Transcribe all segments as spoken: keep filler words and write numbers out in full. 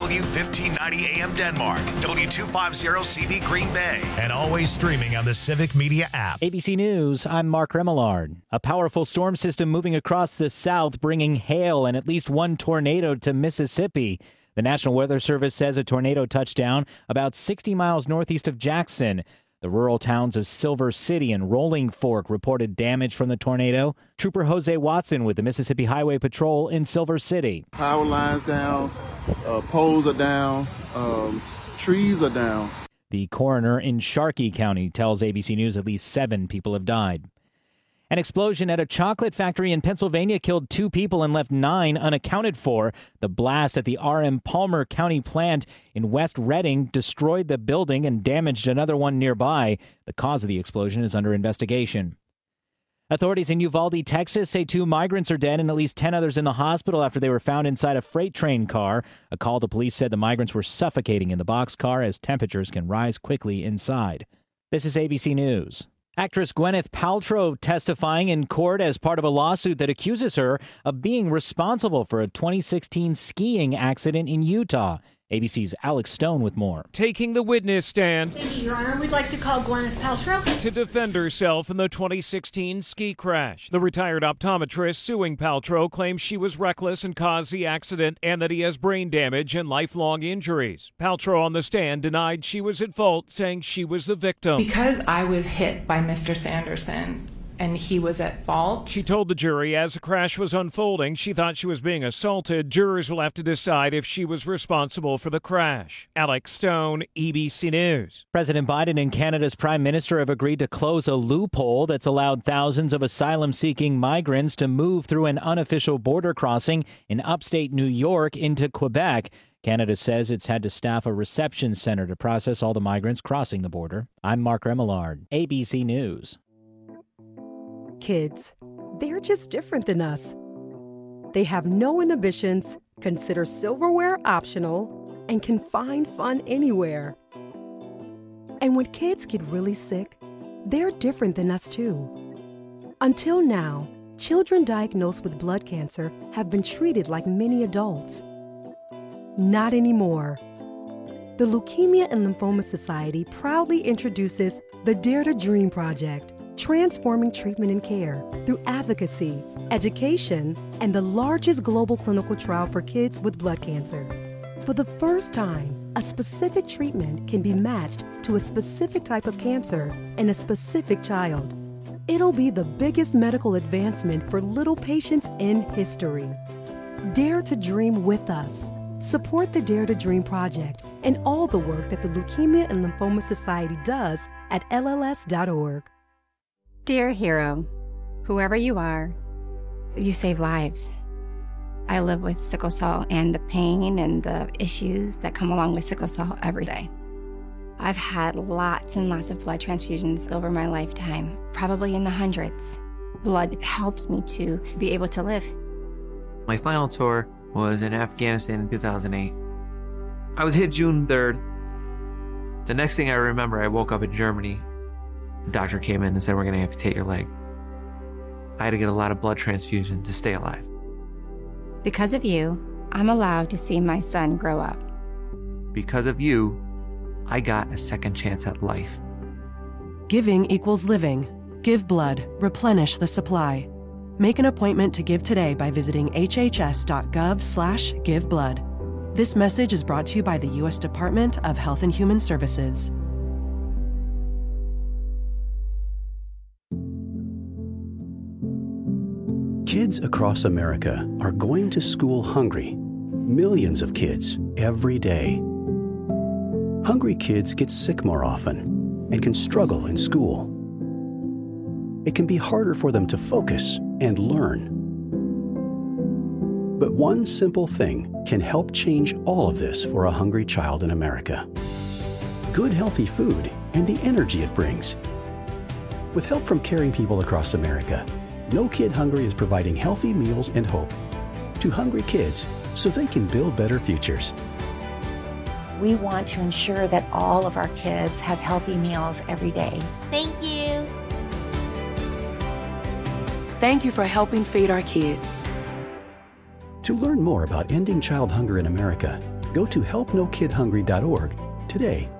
W fifteen ninety A M Denmark, W two fifty C V Green Bay, and always streaming on the Civic Media app. A B C News, I'm Mark Remillard. A powerful storm system moving across the south, bringing hail and at least one tornado to Mississippi. The National Weather Service says a tornado touched down about sixty miles northeast of Jackson. The rural towns of Silver City and Rolling Fork reported damage from the tornado. Trooper Jose Watson with the Mississippi Highway Patrol in Silver City. Power lines down, uh, poles are down, um, trees are down. The coroner in Sharkey County tells A B C News at least seven people have died. An explosion at a chocolate factory in Pennsylvania killed two people and left nine unaccounted for. The blast at the R M Palmer County plant in West Reading destroyed the building and damaged another one nearby. The cause of the explosion is under investigation. Authorities in Uvalde, Texas say two migrants are dead and at least ten others in the hospital after they were found inside a freight train car. A call to police said the migrants were suffocating in the boxcar as temperatures can rise quickly inside. This is A B C News. Actress Gwyneth Paltrow testifying in court as part of a lawsuit that accuses her of being responsible for a twenty sixteen skiing accident in Utah. A B C's Alex Stone with more. Taking the witness stand. Thank you, Your Honor. We'd like to call Gwyneth Paltrow to defend herself in the twenty sixteen ski crash. The retired optometrist suing Paltrow claims she was reckless and caused the accident and that he has brain damage and lifelong injuries. Paltrow on the stand denied she was at fault, saying she was the victim. Because I was hit by Mister Sanderson and he was at fault. She told the jury as the crash was unfolding, she thought she was being assaulted. Jurors will have to decide if she was responsible for the crash. Alex Stone, A B C News. President Biden and Canada's Prime Minister have agreed to close a loophole that's allowed thousands of asylum-seeking migrants to move through an unofficial border crossing in upstate New York into Quebec. Canada says it's had to staff a reception center to process all the migrants crossing the border. I'm Mark Remillard, A B C News. Kids, they're just different than us. They have no inhibitions, consider silverware optional, and can find fun anywhere. And when kids get really sick, they're different than us too. Until now, children diagnosed with blood cancer have been treated like many adults. Not anymore. The Leukemia and Lymphoma Society proudly introduces the Dare to Dream Project, transforming treatment and care through advocacy, education, and the largest global clinical trial for kids with blood cancer. For the first time, a specific treatment can be matched to a specific type of cancer in a specific child. It'll be the biggest medical advancement for little patients in history. Dare to dream with us. Support the Dare to Dream Project and all the work that the Leukemia and Lymphoma Society does at L L S dot org. Dear hero, whoever you are, you save lives. I live with sickle cell and the pain and the issues that come along with sickle cell every day. I've had lots and lots of blood transfusions over my lifetime, probably in the hundreds. Blood helps me to be able to live. My final tour was in Afghanistan in two thousand eight. I was hit June third. The next thing I remember, I woke up in Germany. The doctor came in and said, we're going to amputate your leg. I had to get a lot of blood transfusion to stay alive. Because of you, I'm allowed to see my son grow up. Because of you, I got a second chance at life. Giving equals living. Give blood. Replenish the supply. Make an appointment to give today by visiting hhs.gov slash give blood. This message is brought to you by the U S Department of Health and Human Services. Kids across America are going to school hungry. Millions of kids every day. Hungry kids get sick more often and can struggle in school. It can be harder for them to focus and learn. But one simple thing can help change all of this for a hungry child in America. Good, healthy food and the energy it brings. With help from caring people across America, No Kid Hungry is providing healthy meals and hope to hungry kids so they can build better futures. We want to ensure that all of our kids have healthy meals every day. Thank you. Thank you for helping feed our kids. To learn more about ending child hunger in America, Go to help no kid hungry dot org today.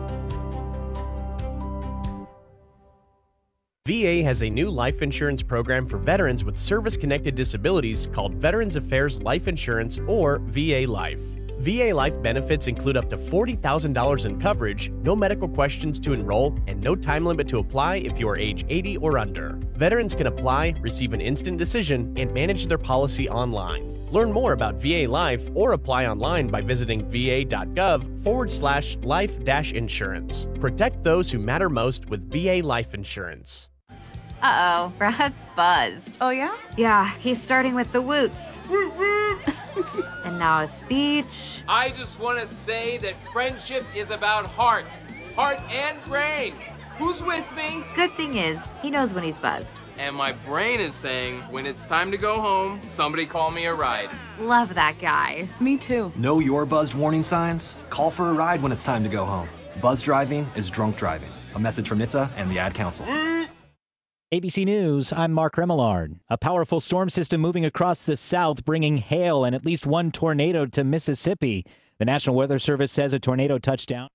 V A has a new life insurance program for veterans with service-connected disabilities called Veterans Affairs Life Insurance, or V A Life. V A Life benefits include up to forty thousand dollars in coverage, no medical questions to enroll, and no time limit to apply if you are age eighty or under. Veterans can apply, receive an instant decision, and manage their policy online. Learn more about V A Life or apply online by visiting va.gov forward slash life dash insurance. Protect those who matter most with V A Life Insurance. Uh-oh, Brad's buzzed. Oh, yeah? Yeah, he's starting with the woots. And now a speech. I just want to say that friendship is about heart. Heart and brain. Who's with me? Good thing is, he knows when he's buzzed. And my brain is saying, when it's time to go home, somebody call me a ride. Love that guy. Me too. Know your buzzed warning signs? Call for a ride when it's time to go home. Buzz driving is drunk driving. A message from N H T S A and the Ad Council. A B C News, I'm Mark Remillard. A powerful storm system moving across the south, bringing hail and at least one tornado to Mississippi. The National Weather Service says a tornado touched down.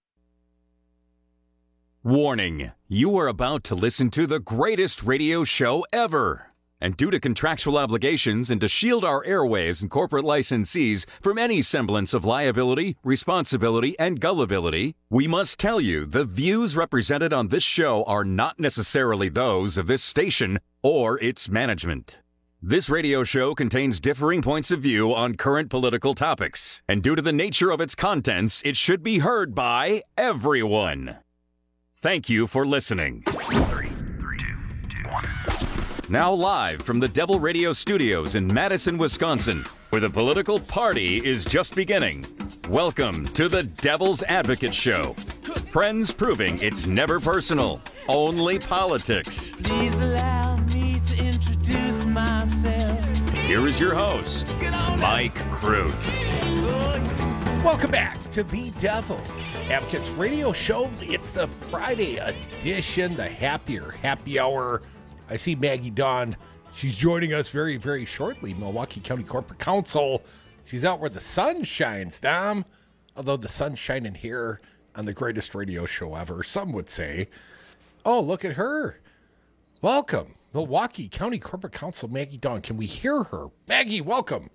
Warning, you are about to listen to the greatest radio show ever. And due to contractual obligations and to shield our airwaves and corporate licensees from any semblance of liability, responsibility, and gullibility, we must tell you the views represented on this show are not necessarily those of this station or its management. This radio show contains differing points of view on current political topics, and due to the nature of its contents, it should be heard by everyone. Thank you for listening. Three, three, two, two, one. Now live from the Devil Radio Studios in Madison, Wisconsin, where the political party is just beginning. Welcome to the Devil's Advocate Show. Friends proving it's never personal, only politics. Please allow me to introduce myself. Here is your host, Mike Crute. Welcome back to the Devil's Advocates Radio Show. It's the Friday edition, the happier happy hour. I see Maggie Dawn. She's joining us very, very shortly. Milwaukee County Corporate Counsel. She's out where the sun shines, Dom. Although the sun's shining here on the greatest radio show ever, some would say. Oh, look at her. Welcome, Milwaukee County Corporate Counsel Maggie Dawn. Can we hear her? Maggie, welcome.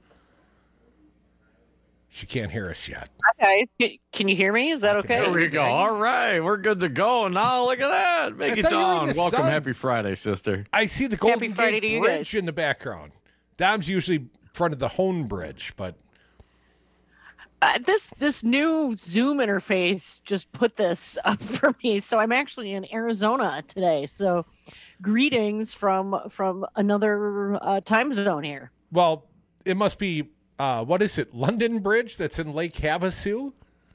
She can't hear us yet. Hi, guys. Can you hear me? Is that okay? There we go. All right. We're good to go. Now, look at that. Make it Dawn. Welcome. Sun. Happy Friday, sister. I see the Golden Gate Bridge in the background. Dom's usually in front of the Hone Bridge, but... Uh, this this new Zoom interface just put this up for me. So I'm actually in Arizona today. So greetings from, from another uh, time zone here. Well, it must be... Uh, what is it, London Bridge that's in Lake Havasu?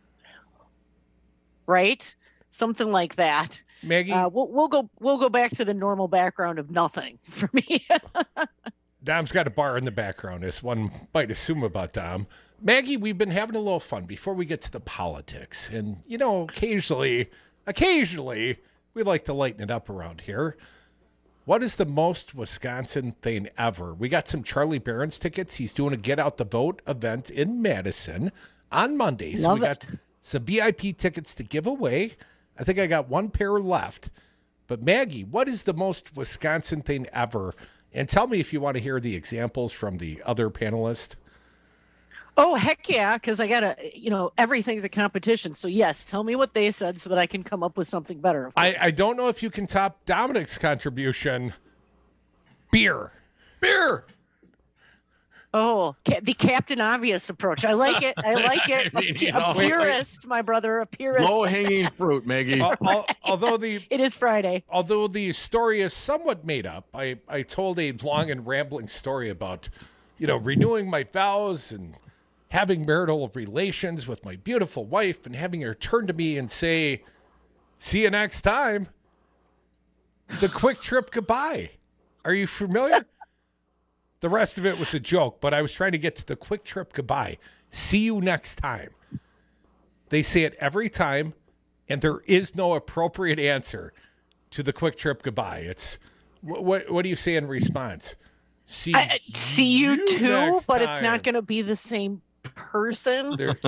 Right, something like that. Maggie, uh, we'll, we'll go we'll go back to the normal background of nothing for me. Dom's got a bar in the background, as one might assume about Dom. Maggie, we've been having a little fun before we get to the politics, and you know, occasionally, occasionally, we like to lighten it up around here. What is the most Wisconsin thing ever? We got some Charlie Barron's tickets. He's doing a Get Out the Vote event in Madison on Monday. So Love we it. got some V I P tickets to give away. I think I got one pair left. But Maggie, what is the most Wisconsin thing ever? And tell me if you want to hear the examples from the other panelists. Oh, heck yeah, because I got to, you know, everything's a competition. So, yes, tell me what they said so that I can come up with something better. I, I don't know if you can top Dominic's contribution. Beer. Beer. Oh, ca- the Captain Obvious approach. I like it. I like it. I mean, a, you know, a purist, my brother, a purist. Low-hanging fruit, Maggie. Al- al- although the It is Friday. Although the story is somewhat made up, I, I told a long and rambling story about, you know, renewing my vows and having marital relations with my beautiful wife and having her turn to me and say, see you next time. The quick trip goodbye. Are you familiar? The rest of it was a joke, but I was trying to get to the quick trip goodbye. See you next time. They say it every time, and there is no appropriate answer to the quick trip goodbye. It's what what, what do you say in response? See, I, see you, you too, next but time. it's not going to be the same person. There,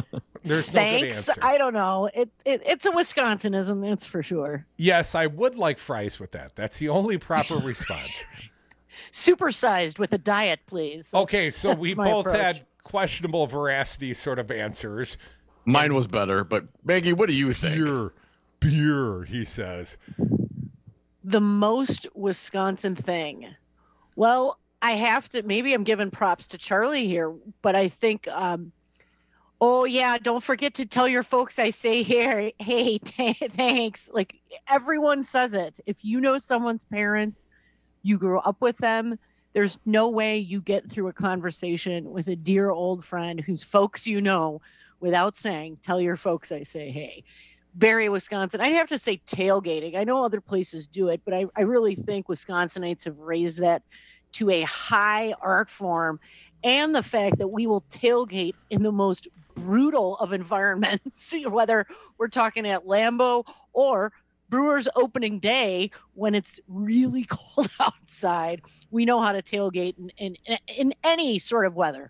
There's no good Thanks. answer. I don't know. It, it it's a Wisconsinism, that's for sure. Yes, I would like fries with that. That's the only proper response. Supersized with a diet, please. That's, Okay, so we my both approach. had questionable veracity sort of answers. Mine was better, but Maggie, what do you think? Beer, beer, he says. The most Wisconsin thing. Well, I have to, maybe I'm giving props to Charlie here, but I think, um, oh yeah, don't forget to tell your folks I say here, hey, t- thanks. Like everyone says it. If you know someone's parents, you grew up with them, there's no way you get through a conversation with a dear old friend whose folks you know without saying, tell your folks I say hey. Very Wisconsin. I'd have to say tailgating. I know other places do it, but I, I really think Wisconsinites have raised that to a high art form, and the fact that we will tailgate in the most brutal of environments, whether we're talking at Lambeau or Brewers opening day when it's really cold outside. We know how to tailgate in, in, in any sort of weather.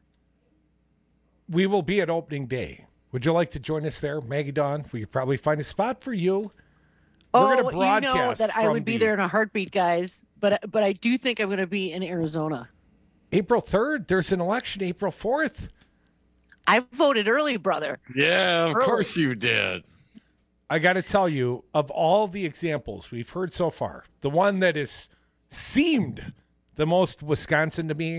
We will be at opening day. Would you like to join us there, Maggie Dawn? We could probably find a spot for you. We're oh, going to broadcast you know that I would be the there in a heartbeat, guys. But but I do think I'm going to be in Arizona. April third. There's an election April fourth. I voted early, brother. Yeah, of Early. course you did. I got to tell you, of all the examples we've heard so far, the one that has seemed the most Wisconsin to me,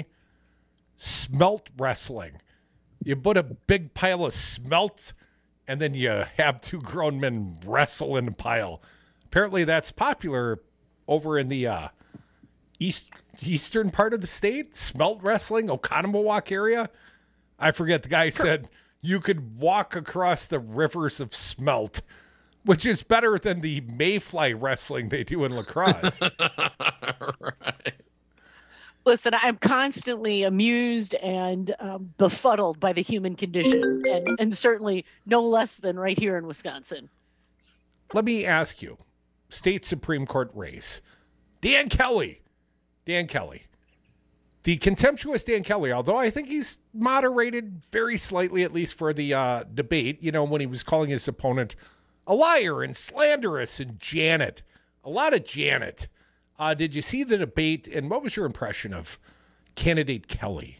smelt wrestling. You put a big pile of smelt, and then you have two grown men wrestle in a pile. Apparently that's popular over in the uh, east eastern part of the state, smelt wrestling, Oconomowoc area. I forget, the guy said you could walk across the rivers of smelt, which is better than the mayfly wrestling they do in lacrosse. Right. Listen, I'm constantly amused and um, befuddled by the human condition, and, and certainly no less than right here in Wisconsin. Let me ask you, state Supreme Court race, Dan Kelly, Dan Kelly, the contemptuous Dan Kelly, although I think he's moderated very slightly, at least for the uh, debate, you know, when he was calling his opponent a liar and slanderous and Janet, a lot of Janet. Uh, did you see the debate, and what was your impression of candidate Kelly?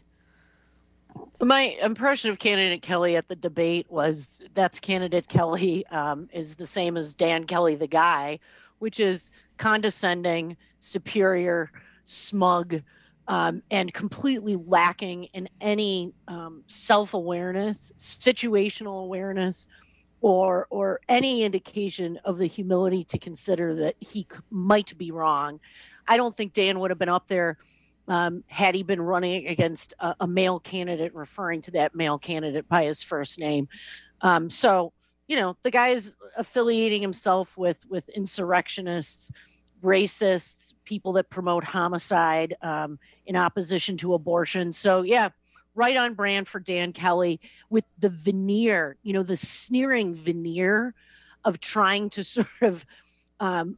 My impression of candidate Kelly at the debate was that's candidate Kelly um, is the same as Dan Kelly, the guy, which is condescending, superior, smug, um, and completely lacking in any um, self-awareness, situational awareness, or or any indication of the humility to consider that he c- might be wrong. I don't think Dan would have been up there um, had he been running against a, a male candidate, referring to that male candidate by his first name. Um, so, you know, the guy is affiliating himself with with insurrectionists, racists, people that promote homicide um, in opposition to abortion. So, yeah, right on brand for Dan Kelly, with the veneer, you know, the sneering veneer of trying to sort of um,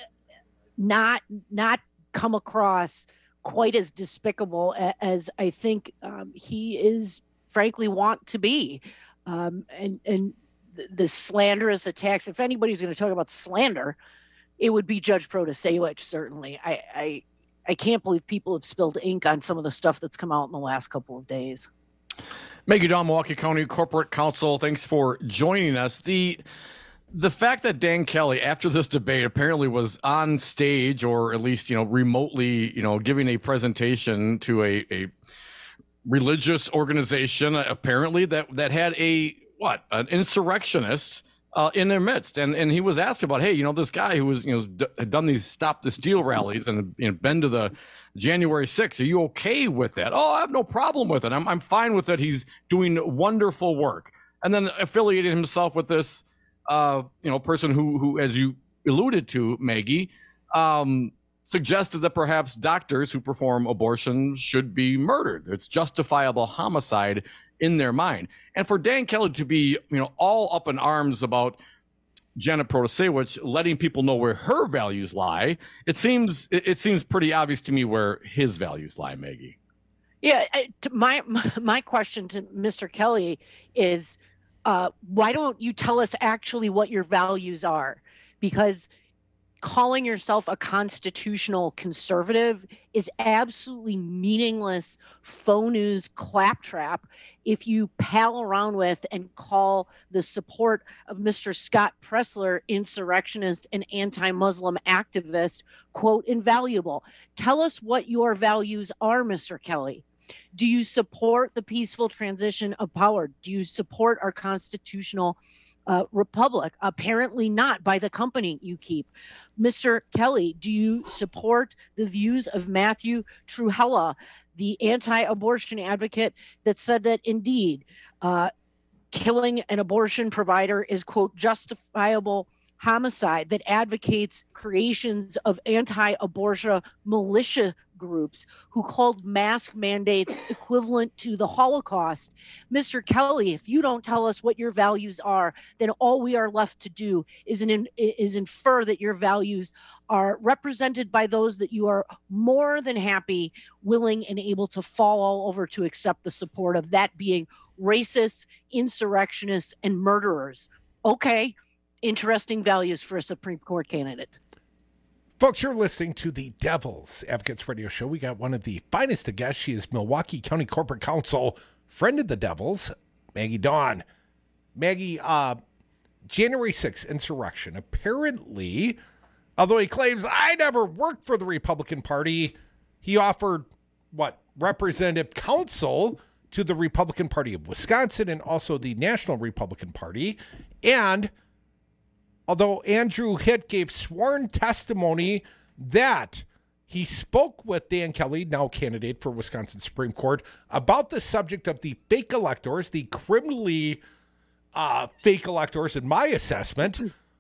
not not come across quite as despicable a, as I think um, he is frankly want to be. Um, and and the, the slanderous attacks, if anybody's going to talk about slander, it would be Judge Protasewicz, certainly. I, I I can't believe people have spilled ink on some of the stuff that's come out in the last couple of days. Maggie Dawn, Milwaukee County Corporate Counsel, thanks for joining us. The the fact that Dan Kelly, after this debate, apparently was on stage, or at least, you know, remotely, you know, giving a presentation to a, a religious organization, apparently, that that had a, what, an insurrectionist Uh, in their midst, and and he was asked about, hey, you know, this guy who was, you know, d- had done these Stop the Steal rallies and, you know, been to the January sixth. Are you okay with that? Oh, I have no problem with it. I'm I'm fine with it. He's doing wonderful work. And then affiliated himself with this, uh, you know, person who who, as you alluded to, Maggie, um, suggested that perhaps doctors who perform abortion should be murdered. It's justifiable homicide in their mind. And for Dan Kelly to be, you know, all up in arms about Janet Protasewicz, letting people know where her values lie, it seems it, it seems pretty obvious to me where his values lie, Maggie. Yeah, I- to my my my question to Mister Kelly is, uh, why don't you tell us actually what your values are? Because calling yourself a constitutional conservative is absolutely meaningless faux news claptrap if you pal around with and call the support of Mister Scott Presler, insurrectionist and anti-Muslim activist, quote, invaluable. Tell us what your values are, Mister Kelly. Do you support the peaceful transition of power? Do you support our constitutional Uh, republic? Apparently not, by the company you keep. Mister Kelly, do you support the views of Matthew Trewhella, the anti-abortion advocate that said that indeed uh, killing an abortion provider is, quote, justifiable homicide, that advocates creations of anti-abortion militia groups who called mask mandates equivalent to the Holocaust? Mister Kelly, if you don't tell us what your values are, then all we are left to do is, an, is infer that your values are represented by those that you are more than happy, willing, and able to fall all over to accept the support of, that being racists, insurrectionists, and murderers. Okay, interesting values for a Supreme Court candidate. Folks, you're listening to the Devil's Advocates Radio Show. We got one of the finest of guests. She is Milwaukee County Corporate Counsel, friend of the Devils, Maggie Dawn. Maggie, uh, January sixth insurrection. Apparently, although he claims, I never worked for the Republican Party, he offered, what, representative counsel to the Republican Party of Wisconsin and also the National Republican Party. And although Andrew Hitt gave sworn testimony that he spoke with Dan Kelly, now candidate for Wisconsin Supreme Court, about the subject of the fake electors, the criminally uh, fake electors in my assessment.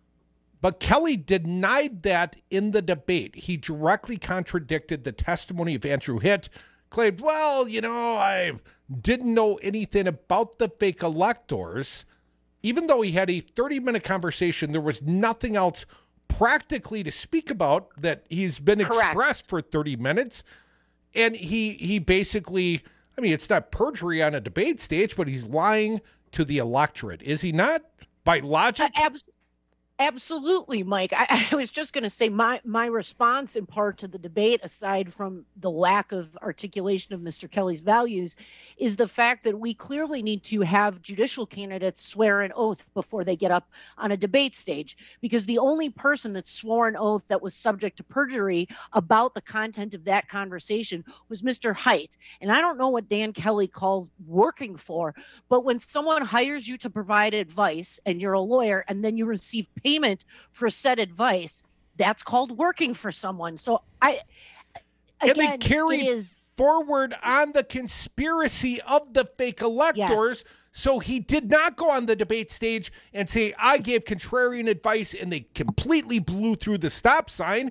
But Kelly denied that in the debate. He directly contradicted the testimony of Andrew Hitt, claimed, well, you know, I didn't know anything about the fake electors. Even though he had a thirty-minute conversation, there was nothing else practically to speak about that he's been Correct. expressed for thirty minutes. And he he basically, I mean, it's not perjury on a debate stage, but he's lying to the electorate. Is he not? By logic? Uh, abs- absolutely, Mike. I, I was just going to say my, my response in part to the debate, aside from the lack of articulation of Mister Kelly's values, is the fact that we clearly need to have judicial candidates swear an oath before they get up on a debate stage, because the only person that swore an oath that was subject to perjury about the content of that conversation was Mister Haidt. And I don't know what Dan Kelly calls working for, but when someone hires you to provide advice and you're a lawyer and then you receive payment for said advice, that's called working for someone. So I, again, and they carried it is forward on the conspiracy of the fake electors. Yes. So he did not go on the debate stage and say, I gave contrarian advice and they completely blew through the stop sign.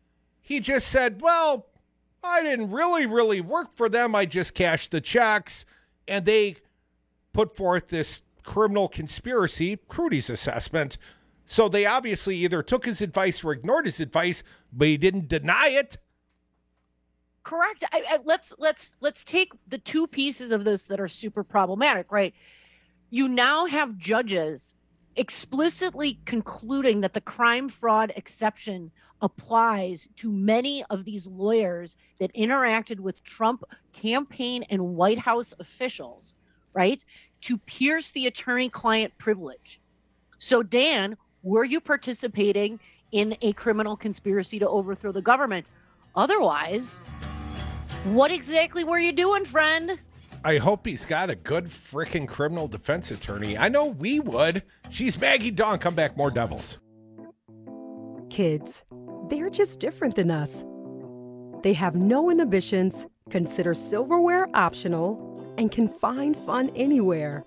He just said, well, I didn't really, really work for them. I just cashed the checks. And they put forth this criminal conspiracy, Crudy's assessment. So they obviously either took his advice or ignored his advice, but he didn't deny it. Correct. I, I, let's let's let's take the two pieces of this that are super problematic, right? You now have judges explicitly concluding that the crime fraud exception applies to many of these lawyers that interacted with Trump campaign and White House officials, right? To pierce the attorney-client privilege. So, Dan, were you participating in a criminal conspiracy to overthrow the government? Otherwise, what exactly were you doing, friend? I hope he's got a good freaking criminal defense attorney. I know we would. She's Maggie Dawn. Come back, more Devils. Kids, they're just different than us. They have no inhibitions, consider silverware optional, and can find fun anywhere.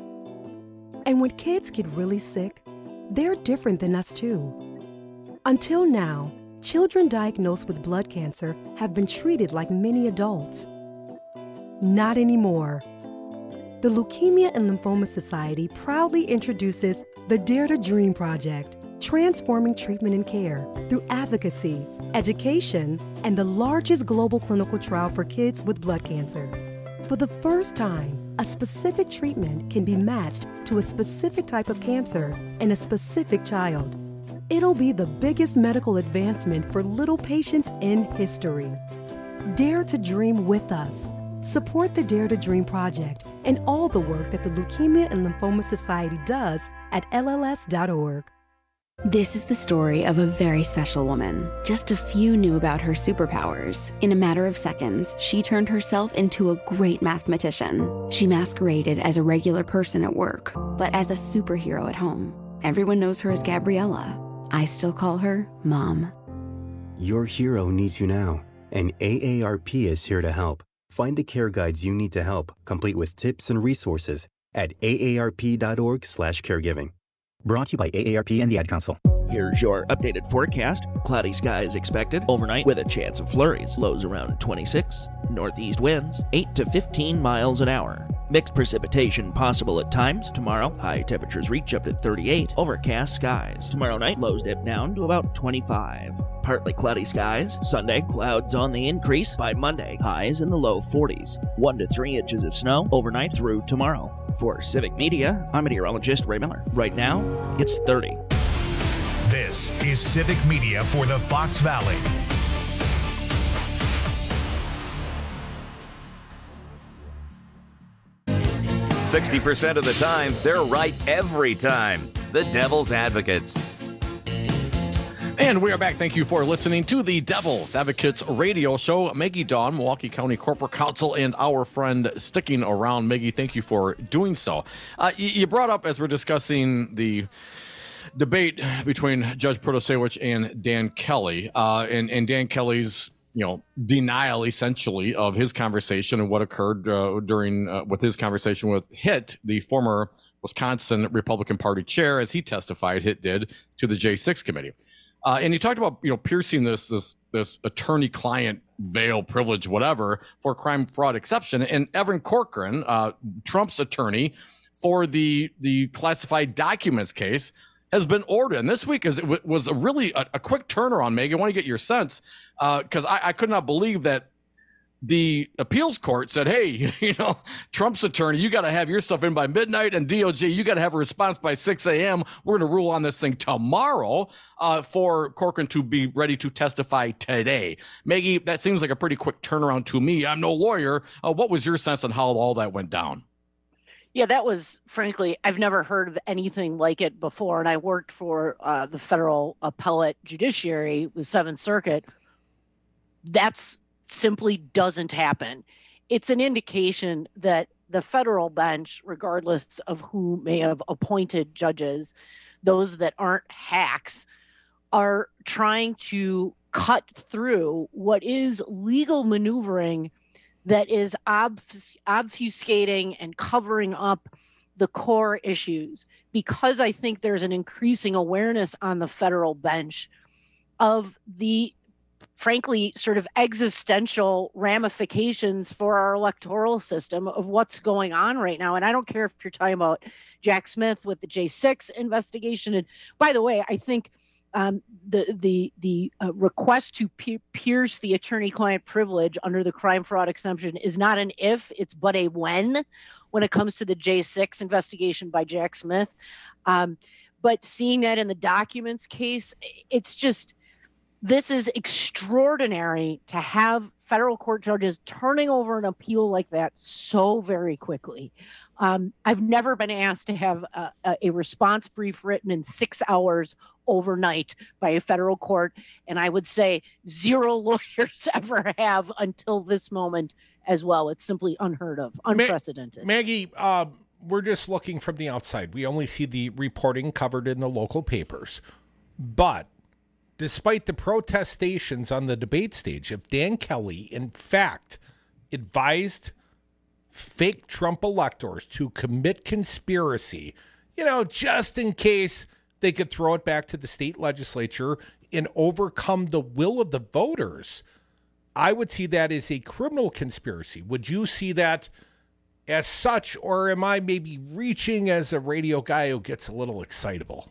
And when kids get really sick, they're different than us too. Until now, children diagnosed with blood cancer have been treated like many adults. Not anymore. The Leukemia and Lymphoma Society proudly introduces the Dare to Dream Project, transforming treatment and care through advocacy, education, and the largest global clinical trial for kids with blood cancer. For the first time, a specific treatment can be matched to a specific type of cancer in a specific child. It'll be the biggest medical advancement for little patients in history. Dare to dream with us. Support the Dare to Dream Project and all the work that the Leukemia and Lymphoma Society does at L L S dot org. This is the story of a very special woman. Just a few knew about her superpowers. In a matter of seconds, she turned herself into a great mathematician. She masqueraded as a regular person at work, but as a superhero at home. Everyone knows her as Gabriella. I still call her Mom. Your hero needs you now, and A A R P is here to help. Find the care guides you need to help, complete with tips and resources at A A R P dot org slash caregiving. Brought to you by A A R P and the Ad Council. Here's your updated forecast. Cloudy skies expected overnight with a chance of flurries. Lows around twenty-six. Northeast winds eight to fifteen miles an hour. Mixed precipitation possible at times. Tomorrow, high temperatures reach up to thirty-eight. Overcast skies. Tomorrow night, lows dip down to about twenty-five. Partly cloudy skies. Sunday, clouds on the increase. By Monday, highs in the low forties. One to three inches of snow overnight through tomorrow. For Civic Media, I'm meteorologist Ray Miller. Right now, it's thirty. This is Civic Media for the Fox Valley. sixty percent of the time, they're right every time. The Devil's Advocates. And we are back. Thank you for listening to the Devil's Advocates radio show. Maggie Dawn, Milwaukee County Corporate Counsel, and our friend sticking around. Maggie, thank you for doing so. Uh, you, you brought up, as we're discussing the debate between Judge Protasiewicz and Dan Kelly, uh, and, and Dan Kelly's you know, denial essentially of his conversation and what occurred uh, during uh, with his conversation with Hitt, the former Wisconsin Republican Party chair, as he testified, Hitt did, to the J six committee. Uh, and he talked about, you know, piercing this this this attorney-client veil, privilege, whatever, for crime fraud exception. And Evan Corcoran, uh, Trump's attorney for the the classified documents case, has been ordered. And this week is was a really a, a quick turnaround, Megan. I want to get your sense, because uh, I, I could not believe that the appeals court said, hey, you know, Trump's attorney, you got to have your stuff in by midnight, and D O J, you got to have a response by six a.m. We're going to rule on this thing tomorrow uh, for Corcoran to be ready to testify today. Maggie, that seems like a pretty quick turnaround to me. I'm no lawyer. Uh, what was your sense on how all that went down? Yeah, that was, frankly, I've never heard of anything like it before. And I worked for uh, the federal appellate judiciary, the Seventh Circuit. That's simply doesn't happen. It's an indication that the federal bench, regardless of who may have appointed judges, those that aren't hacks, are trying to cut through what is legal maneuvering that is obf- obfuscating and covering up the core issues, because I think there's an increasing awareness on the federal bench of the, frankly, sort of existential ramifications for our electoral system of what's going on right now. And I don't care if you're talking about Jack Smith with the J six investigation. And by the way, I think Um, the the the uh, request to pe- pierce the attorney-client privilege under the crime fraud exemption is not an if, it's but a when, when it comes to the J six investigation by Jack Smith. Um, but seeing that in the documents case, it's just, this is extraordinary to have federal court judges turning over an appeal like that so very quickly. Um, I've never been asked to have a, a, a response brief written in six hours overnight by a federal court, and I would say zero lawyers ever have until this moment as well. It's simply unheard of, unprecedented. Ma- Maggie, uh, we're just looking from the outside. We only see the reporting covered in the local papers. But despite the protestations on the debate stage, if Dan Kelly, in fact, advised fake Trump electors to commit conspiracy, you know, just in case they could throw it back to the state legislature and overcome the will of the voters, I would see that as a criminal conspiracy. Would you see that as such, or am I maybe reaching as a radio guy who gets a little excitable?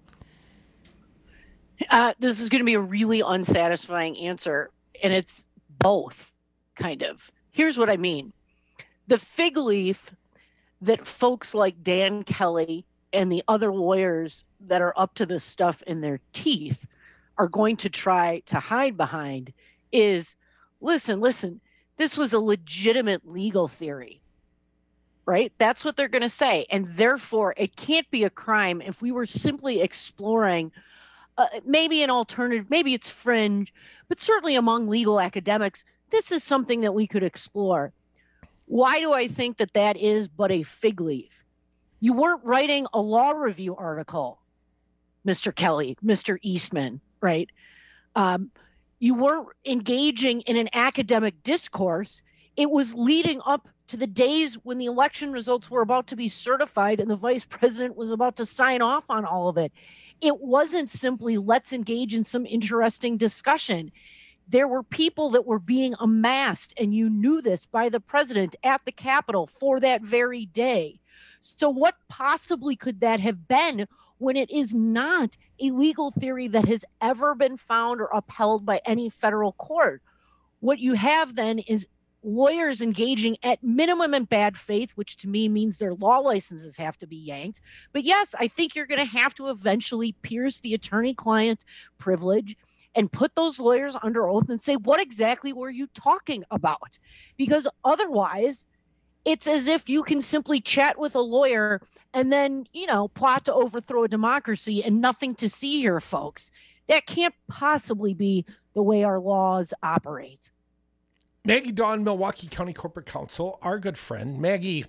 Uh, this is going to be a really unsatisfying answer, and it's both, kind of. Here's what I mean. The fig leaf that folks like Dan Kelly and the other lawyers that are up to this stuff in their teeth are going to try to hide behind is, listen, listen, this was a legitimate legal theory, right? That's what they're going to say. And therefore, it can't be a crime if we were simply exploring uh, maybe an alternative, maybe it's fringe, but certainly among legal academics, this is something that we could explore. Why do I think that that is but a fig leaf? You weren't writing a law review article, Mister Kelly, Mister Eastman, right? Um, you weren't engaging in an academic discourse. It was leading up to the days when the election results were about to be certified and the vice president was about to sign off on all of it. It wasn't simply let's engage in some interesting discussion. There were people that were being amassed, and you knew this, by the president at the Capitol for that very day. So what possibly could that have been when it is not a legal theory that has ever been found or upheld by any federal court? What you have then is lawyers engaging at minimum in bad faith, which to me means their law licenses have to be yanked. But yes, I think you're going to have to eventually pierce the attorney-client privilege and put those lawyers under oath and say, what exactly were you talking about? Because otherwise, it's as if you can simply chat with a lawyer and then, you know, plot to overthrow a democracy and nothing to see here, folks. That can't possibly be the way our laws operate. Maggie Dawn, Milwaukee County Corporate Counsel, our good friend. Maggie,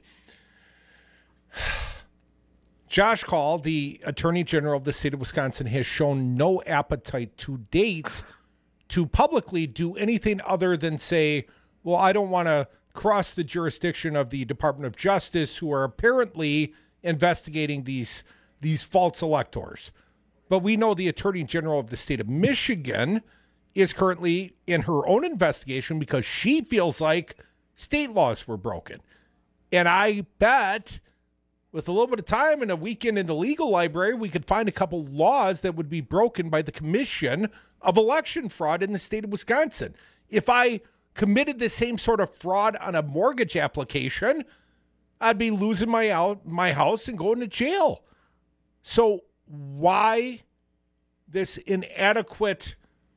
Josh Kaul, the Attorney General of the state of Wisconsin, has shown no appetite to date to publicly do anything other than say, well, I don't want to cross the jurisdiction of the Department of Justice, who are apparently investigating these, these false electors. But we know the Attorney General of the state of Michigan is currently in her own investigation because she feels like state laws were broken. And I bet with a little bit of time and a weekend in the legal library, we could find a couple laws that would be broken by the Commission of Election Fraud in the state of Wisconsin. If I committed the same sort of fraud on a mortgage application, I'd be losing my out my house and going to jail. So why this inadequate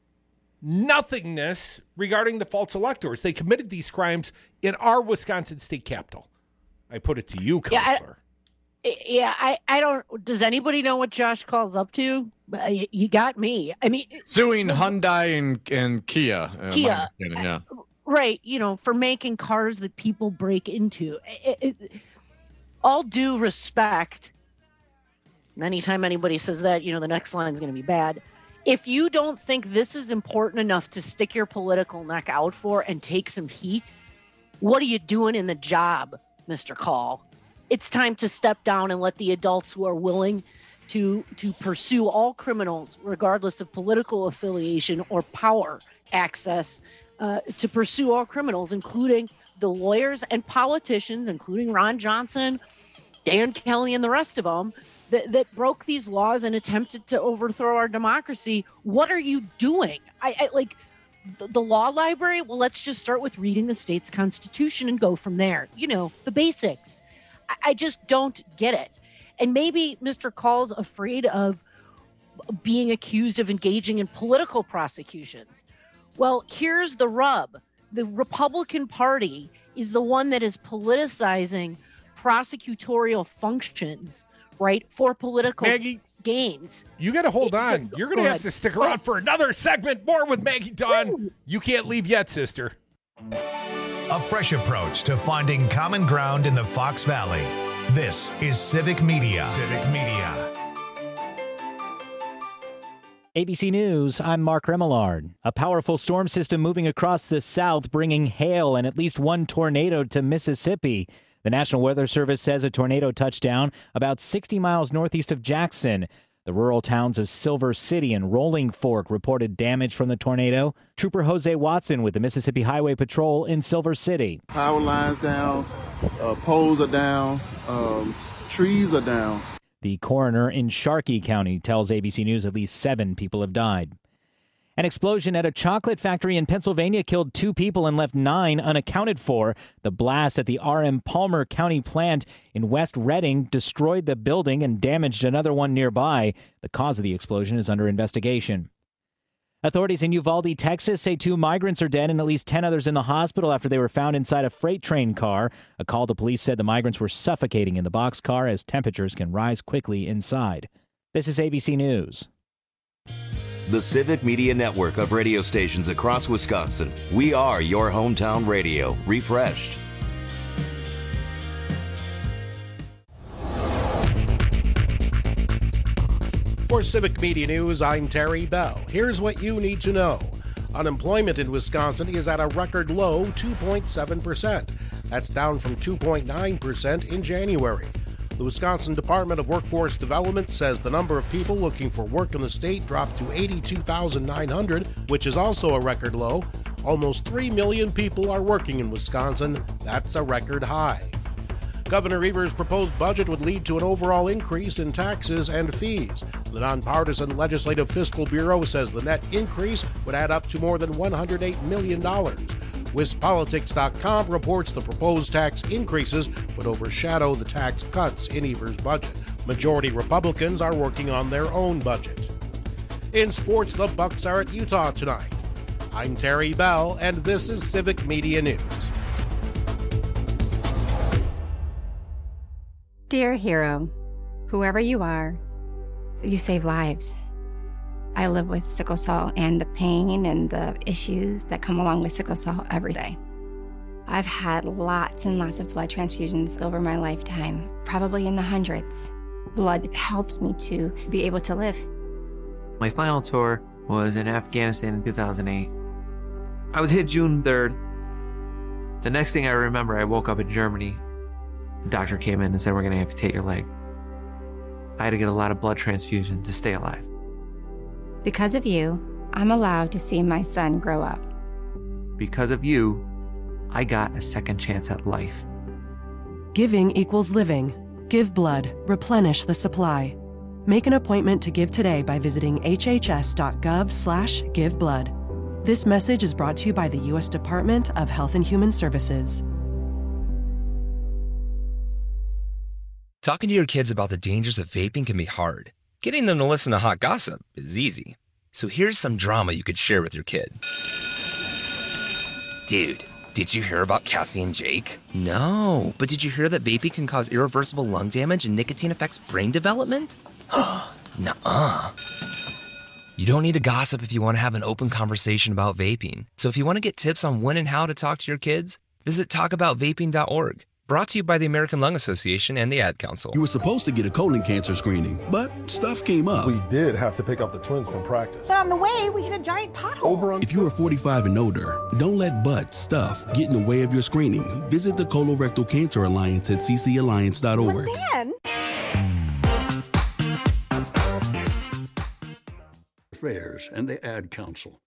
nothingness regarding the false electors? They committed these crimes in our Wisconsin state capitol. I put it to you, Counselor. Yeah, I, yeah, I, I don't. Does anybody know what Josh Kaul's up to? Uh, you, you got me. I mean, suing Hyundai and and Kia. Uh, Kia, yeah. Right. You know, for making cars that people break into. It, it, all due respect. Anytime anybody says that, you know, the next line is going to be bad. If you don't think this is important enough to stick your political neck out for and take some heat, what are you doing in the job, Mister Kaul? It's time to step down and let the adults who are willing to to pursue all criminals, regardless of political affiliation or power access, uh, to pursue all criminals, including the lawyers and politicians, including Ron Johnson, Dan Kelly, and the rest of them, that, that broke these laws and attempted to overthrow our democracy. What are you doing? I, I like the, the law library. Well, let's just start with reading the state's constitution and go from there. You know, the basics. I, I just don't get it. And maybe Mister Kaul's afraid of being accused of engaging in political prosecutions. Well, here's the rub. The Republican Party is the one that is politicizing prosecutorial functions, right, for political Maggie, gains. You got to hold on. You're going to have to stick around for another segment more with Maggie Dawn. You can't leave yet, sister. A fresh approach to finding common ground in the Fox Valley. This is Civic Media. Civic Media. A B C News, I'm Mark Remillard. A powerful storm system moving across the south, bringing hail and at least one tornado to Mississippi. The National Weather Service says a tornado touched down about sixty miles northeast of Jackson. The rural towns of Silver City and Rolling Fork reported damage from the tornado. Trooper Jose Watson with the Mississippi Highway Patrol in Silver City. Power lines down, uh, poles are down, um, trees are down. The coroner in Sharkey County tells A B C News at least seven people have died. An explosion at a chocolate factory in Pennsylvania killed two people and left nine unaccounted for. The blast at the R M Palmer County plant in West Reading destroyed the building and damaged another one nearby. The cause of the explosion is under investigation. Authorities in Uvalde, Texas say two migrants are dead and at least ten others in the hospital after they were found inside a freight train car. A call to police said the migrants were suffocating in the boxcar as temperatures can rise quickly inside. This is A B C News. The Civic Media Network of radio stations across Wisconsin. We are your hometown radio, refreshed. For Civic Media News, I'm Terry Bell. Here's what you need to know. Unemployment in Wisconsin is at a record low two point seven percent. That's down from two point nine percent in January. The Wisconsin Department of Workforce Development says the number of people looking for work in the state dropped to eighty-two thousand nine hundred, which is also a record low. Almost three million people are working in Wisconsin. That's a record high. Governor Evers' proposed budget would lead to an overall increase in taxes and fees. The nonpartisan Legislative Fiscal Bureau says the net increase would add up to more than one hundred eight million dollars. WisPolitics dot com reports the proposed tax increases would overshadow the tax cuts in Evers' budget. Majority Republicans are working on their own budget. In sports, the Bucks are at Utah tonight. I'm Terry Bell, and this is Civic Media News. Dear hero, whoever you are, you save lives. I live with sickle cell and the pain and the issues that come along with sickle cell every day. I've had lots and lots of blood transfusions over my lifetime, probably in the hundreds. Blood helps me to be able to live. My final tour was in Afghanistan in two thousand eight. I was hit June third. The next thing I remember, I woke up in Germany. The doctor came in and said, "We're going to amputate your leg." I had to get a lot of blood transfusion to stay alive. Because of you, I'm allowed to see my son grow up. Because of you, I got a second chance at life. Giving equals living. Give blood. Replenish the supply. Make an appointment to give today by visiting hhs.gov slash give blood. This message is brought to you by the U S Department of Health and Human Services. Talking to your kids about the dangers of vaping can be hard. Getting them to listen to hot gossip is easy. So here's some drama you could share with your kid. Dude, did you hear about Cassie and Jake? No, but did you hear that vaping can cause irreversible lung damage and nicotine affects brain development? Nuh-uh. You don't need to gossip if you want to have an open conversation about vaping. So if you want to get tips on when and how to talk to your kids, visit talk about vaping dot org. Brought to you by the American Lung Association and the Ad Council. You were supposed to get a colon cancer screening, but stuff came up. We did have to pick up the twins from practice. But on the way, we hit a giant pothole. Over on if you are forty-five and older, don't let butt stuff get in the way of your screening. Visit the Colorectal Cancer Alliance at c c alliance dot org. But then... Affairs and the Ad Council.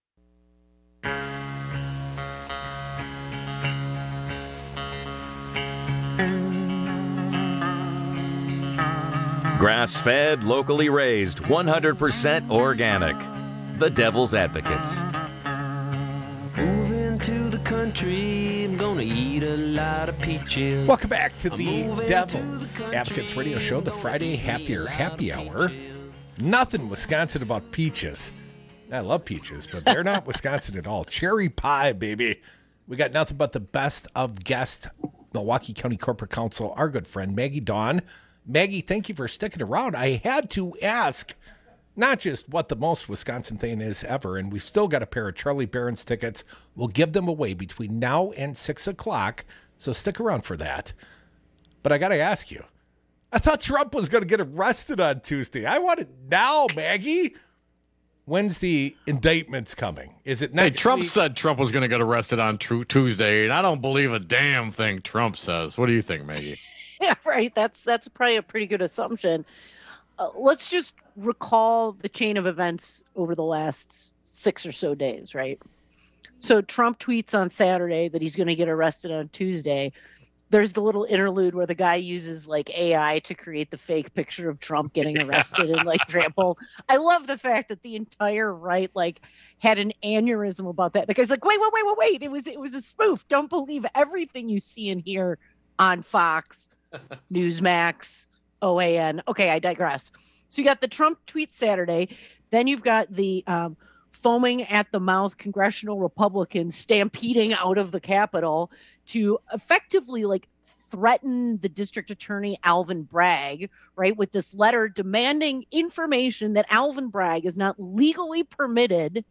Grass-fed, locally raised, one hundred percent organic. The Devil's Advocates. Moving to the country, I'm gonna eat a lot of peaches. Welcome back to the Devil's Advocates Radio Show, the Friday Happier Happy Hour. Nothing Wisconsin about peaches. I love peaches, but they're not Wisconsin at all. Cherry pie, baby. We got nothing but the best of guest Milwaukee County Corporate Counsel, our good friend Maggie Dawn. Maggie, thank you for sticking around. I had to ask not just what the most Wisconsin thing is ever, and we've still got a pair of Charlie Barron's tickets. We'll give them away between now and six o'clock, so stick around for that. But I got to ask you, I thought Trump was going to get arrested on Tuesday. I want it now, Maggie. When's the indictments coming? Is it next Hey, Trump week? said Trump was going to get arrested on tr- Tuesday, and I don't believe a damn thing Trump says. What do you think, Maggie? Yeah, right. That's that's probably a pretty good assumption. Uh, let's just recall the chain of events over the last six or so days, right? So Trump tweets on Saturday that he's going to get arrested on Tuesday. there's the little interlude where the guy uses like A I to create the fake picture of Trump getting arrested and like trampled. I love the fact that the entire right like had an aneurysm about that. The guy's like, wait, wait, wait, wait, wait. It was it was a spoof. Don't believe everything you see and hear on Fox, Newsmax, O A N. Okay, I digress. So you got the Trump tweet Saturday. Then you've got the um, foaming at the mouth congressional Republicans stampeding out of the Capitol to effectively like threaten the district attorney Alvin Bragg, right, with this letter demanding information that Alvin Bragg is not legally permitted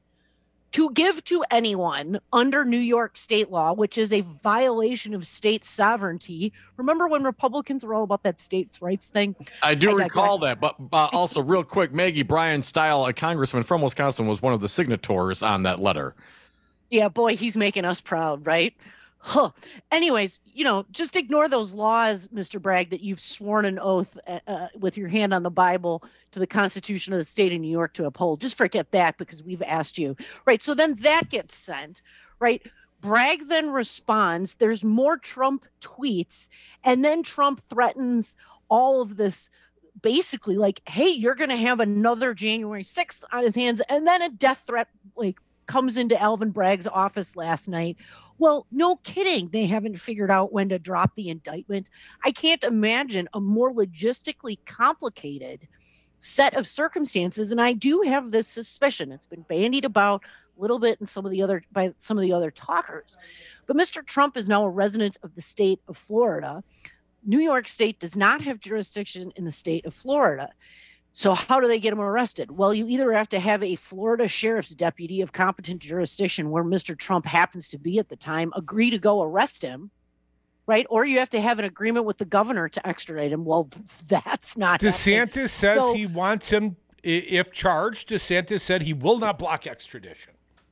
to give to anyone under New York state law, which is a violation of state sovereignty. Remember when Republicans were all about that states' rights thing? I do I recall that, but uh, also real quick, Maggie Bryan Style, a congressman from Wisconsin, was one of the signatories on that letter. Yeah, boy, he's making us proud, right? Huh. Anyways, you know, just ignore those laws, Mister Bragg, that you've sworn an oath uh, with your hand on the Bible to the Constitution of the state of New York to uphold. Just forget that because we've asked you. Right. So then that gets sent. Right. Bragg then responds. There's more Trump tweets. And then Trump threatens all of this basically like, hey, you're going to have another January sixth on his hands. And then a death threat like comes into Alvin Bragg's office last night. Well, no kidding. They haven't figured out when to drop the indictment. I can't imagine a more logistically complicated set of circumstances. And I do have this suspicion. It's been bandied about a little bit in some of the other by some of the other talkers. But Mister Trump is now a resident of the state of Florida. New York State does not have jurisdiction in the state of Florida. So how do they get him arrested? Well, you either have to have a Florida sheriff's deputy of competent jurisdiction where Mister Trump happens to be at the time agree to go arrest him, right? Or you have to have an agreement with the governor to extradite him. Well, that's not DeSantis happening. says So- he wants him, i- if charged, DeSantis said he will not block extradition.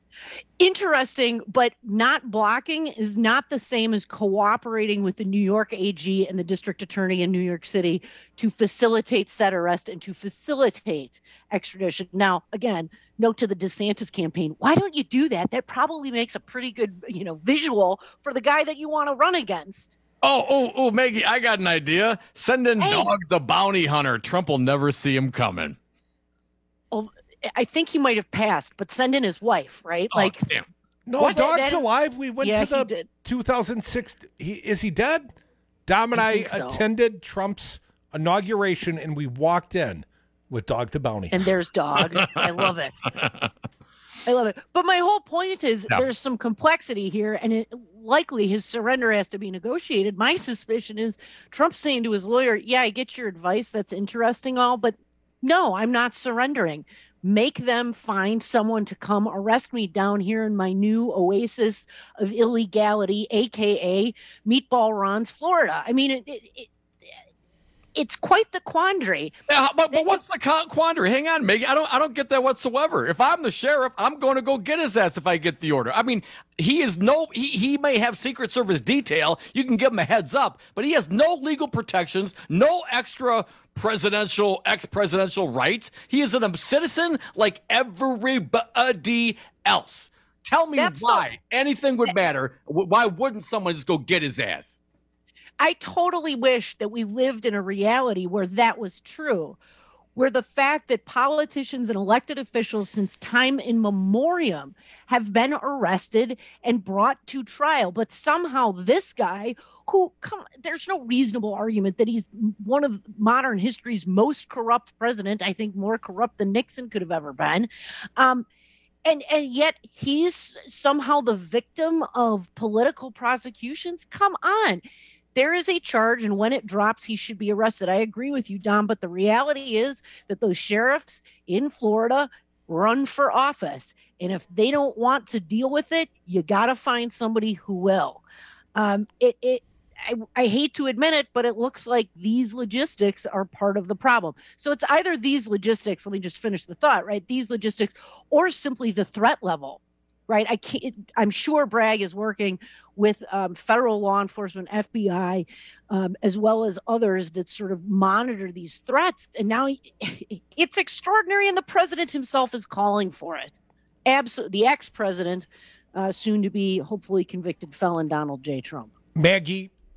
Interesting, but not blocking is not the same as cooperating with the New York A G and the district attorney in New York City to facilitate said arrest and to facilitate extradition. Now, again, note to the DeSantis campaign, why don't you do that? That probably makes a pretty good, you know, visual for the guy that you want to run against. Oh, oh, oh, Maggie, I got an idea. Send in Hey. Dog the Bounty Hunter. Trump will never see him coming. Oh, I think he might have passed, but send in his wife, right? Oh, like, damn. No, What? Dog's That- alive. We went Yeah, to he the did. two thousand six. He, is he dead? Dom and I I, think so. attended Trump's inauguration, and we walked in with Dog the Bounty. and there's Dog. I love it. I love it. But my whole point is Yeah. there's some complexity here, and it, likely his surrender has to be negotiated. My suspicion is Trump saying to his lawyer, yeah, I get your advice. That's interesting, all, but no, I'm not surrendering. Make them find someone to come arrest me down here in my new oasis of illegality, A K A Meatball Ron's Florida. I mean, it, it, it it's quite the quandary. Yeah, but, but what's the con- quandary? Hang on, Maggie. I don't I don't get that whatsoever. If I'm the sheriff, I'm going to go get his ass if I get the order. I mean, he is no he, he may have Secret Service detail. You can give him a heads up, but he has no legal protections, no extra presidential, ex-presidential rights. He is a citizen like everybody else. Tell me That's why anything would matter. W- Why wouldn't someone just go get his ass? I totally wish that we lived in a reality where that was true, where the fact that politicians and elected officials since time immemorial have been arrested and brought to trial. But somehow this guy who, come, there's no reasonable argument that he's one of modern history's most corrupt president, I think more corrupt than Nixon could have ever been. Um, And, and yet he's somehow the victim of political prosecutions. Come on. There is a charge, and when it drops, he should be arrested. I agree with you, Don, but the reality is that those sheriffs in Florida run for office. And if they don't want to deal with it, you got to find somebody who will. Um, it, it, I, I hate to admit it, but it looks like these logistics are part of the problem. So it's either these logistics, let me just finish the thought, right? These logistics, or simply the threat level, right? I can't, I'm sure Bragg is working with um, federal law enforcement, F B I, um, as well as others that sort of monitor these threats. And now he, it's extraordinary, and the president himself is calling for it. Absolutely. The ex-president, uh, soon to be hopefully convicted felon Donald J. Trump. Maggie,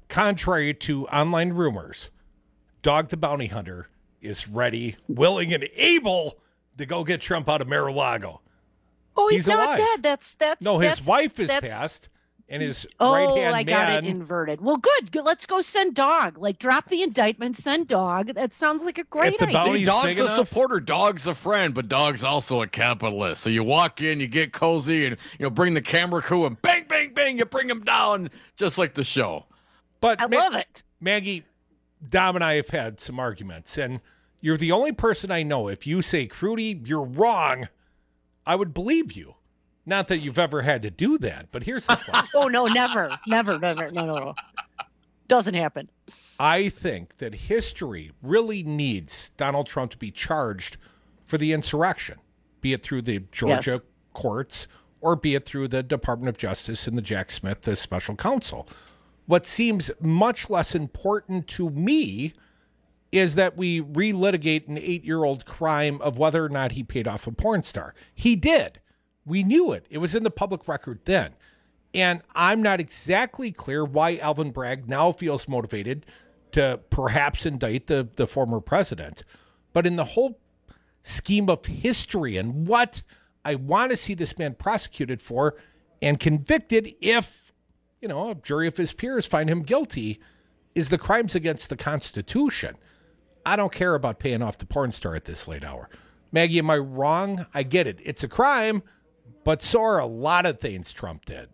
contrary to online rumors, Dog the Bounty Hunter is ready, willing, and able to go get Trump out of Mar-a-Lago. Oh, he's, He's not alive. dead. That's that's No, his that's, wife is that's, passed, and his Oh, right-hand I got man. it inverted. Well, good. good. Let's go send Dog. Like, drop the indictment, send Dog. That sounds like a great If the idea. bounty's Dog's big a enough- supporter, Dog's a friend, but Dog's also a capitalist. So you walk in, you get cozy, and you know bring the camera crew, and bang, bang, bang, you bring him down, just like the show. But I Ma- love it. Maggie, Dom and I have had some arguments, and you're the only person I know. If you say, Crudy, you're wrong, I would believe you. Not that you've ever had to do that, but here's the question. Oh, no, never. Never, never. No, no, no. Doesn't happen. I think that history really needs Donald Trump to be charged for the insurrection, be it through the Georgia Yes. courts or be it through the Department of Justice and the Jack Smith, the special counsel. What seems much less important to me is that we relitigate an eight-year-old crime of whether or not he paid off a porn star. He did. We knew it. It was in the public record then. And I'm not exactly clear why Alvin Bragg now feels motivated to perhaps indict the, the former president. But in the whole scheme of history and what I want to see this man prosecuted for and convicted if, you know, a jury of his peers find him guilty, is the crimes against the Constitution. I don't care about paying off the porn star at this late hour. Maggie, am I wrong? I get it. It's a crime, but so are a lot of things Trump did.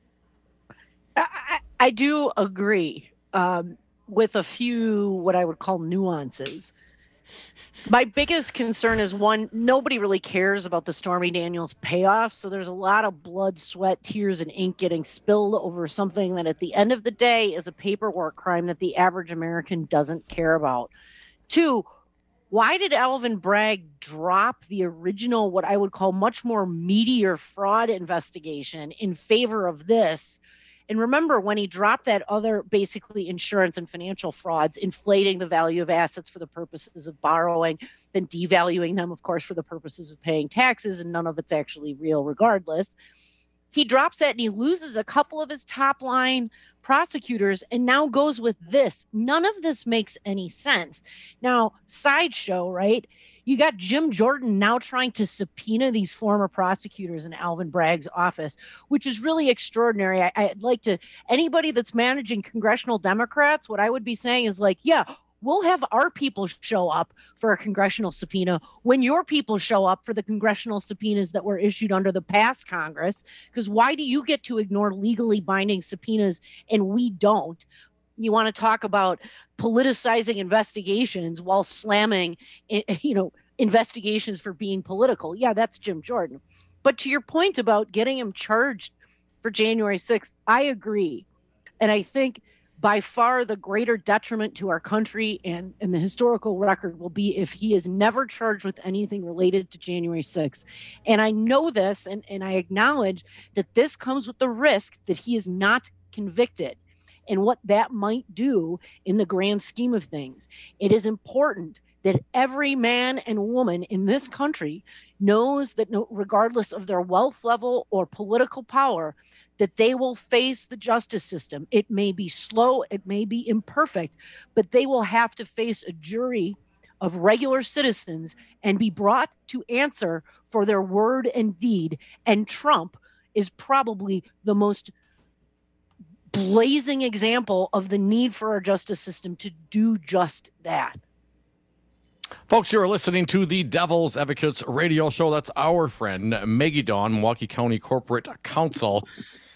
I, I do agree um, with a few what I would call nuances. My biggest concern is, one, nobody really cares about the Stormy Daniels payoff. So there's a lot of blood, sweat, tears, and ink getting spilled over something that at the end of the day is a paperwork crime that the average American doesn't care about. Two, why did Alvin Bragg drop the original, what I would call much more meatier fraud investigation in favor of this? And remember, when he dropped that other, basically insurance and financial frauds, inflating the value of assets for the purposes of borrowing, then devaluing them, of course, for the purposes of paying taxes, and none of it's actually real regardless. He drops that and he loses a couple of his top line prosecutors and now goes with this. None of this makes any sense. Now, sideshow, right? You got Jim Jordan now trying to subpoena these former prosecutors in Alvin Bragg's office, which is really extraordinary. I, I'd like to, anybody that's managing congressional Democrats, what I would be saying is like, yeah, we'll have our people show up for a congressional subpoena when your people show up for the congressional subpoenas that were issued under the past Congress. Because why do you get to ignore legally binding subpoenas and we don't? You want to talk about politicizing investigations while slamming, you know, investigations for being political. Yeah, that's Jim Jordan. But to your point about getting him charged for January sixth, I agree. And I think by far the greater detriment to our country and, and the historical record will be if he is never charged with anything related to January sixth. And I know this, and, and I acknowledge that this comes with the risk that he is not convicted and what that might do in the grand scheme of things. It is important that every man and woman in this country knows that no, regardless of their wealth level or political power, that they will face the justice system. It may be slow, it may be imperfect, but they will have to face a jury of regular citizens and be brought to answer for their word and deed. And Trump is probably the most blazing example of the need for our justice system to do just that. Folks, you are listening to the Devil's Advocates radio show. That's our friend, Maggie Dawn, Milwaukee County Corporate Counsel.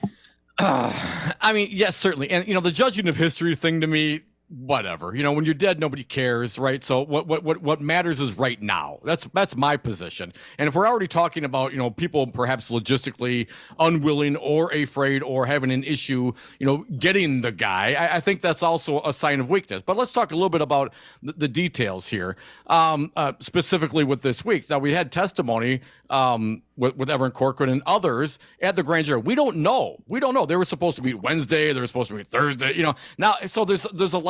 Uh, I mean, yes, certainly. And, you know, the judging of history thing to me, whatever. You know, when you're dead, nobody cares, right? So what what what what matters is right now. That's that's my position. And if we're already talking about, you know, people perhaps logistically unwilling or afraid or having an issue, you know, getting the guy, I, I think that's also a sign of weakness. But let's talk a little bit about the, the details here, um, uh, specifically with this week. Now, we had testimony um, with, with Evan Corcoran and others at the grand jury. We don't know. We don't know. They were supposed to meet Wednesday. They were supposed to meet Thursday. You know, now, so there's there's a lot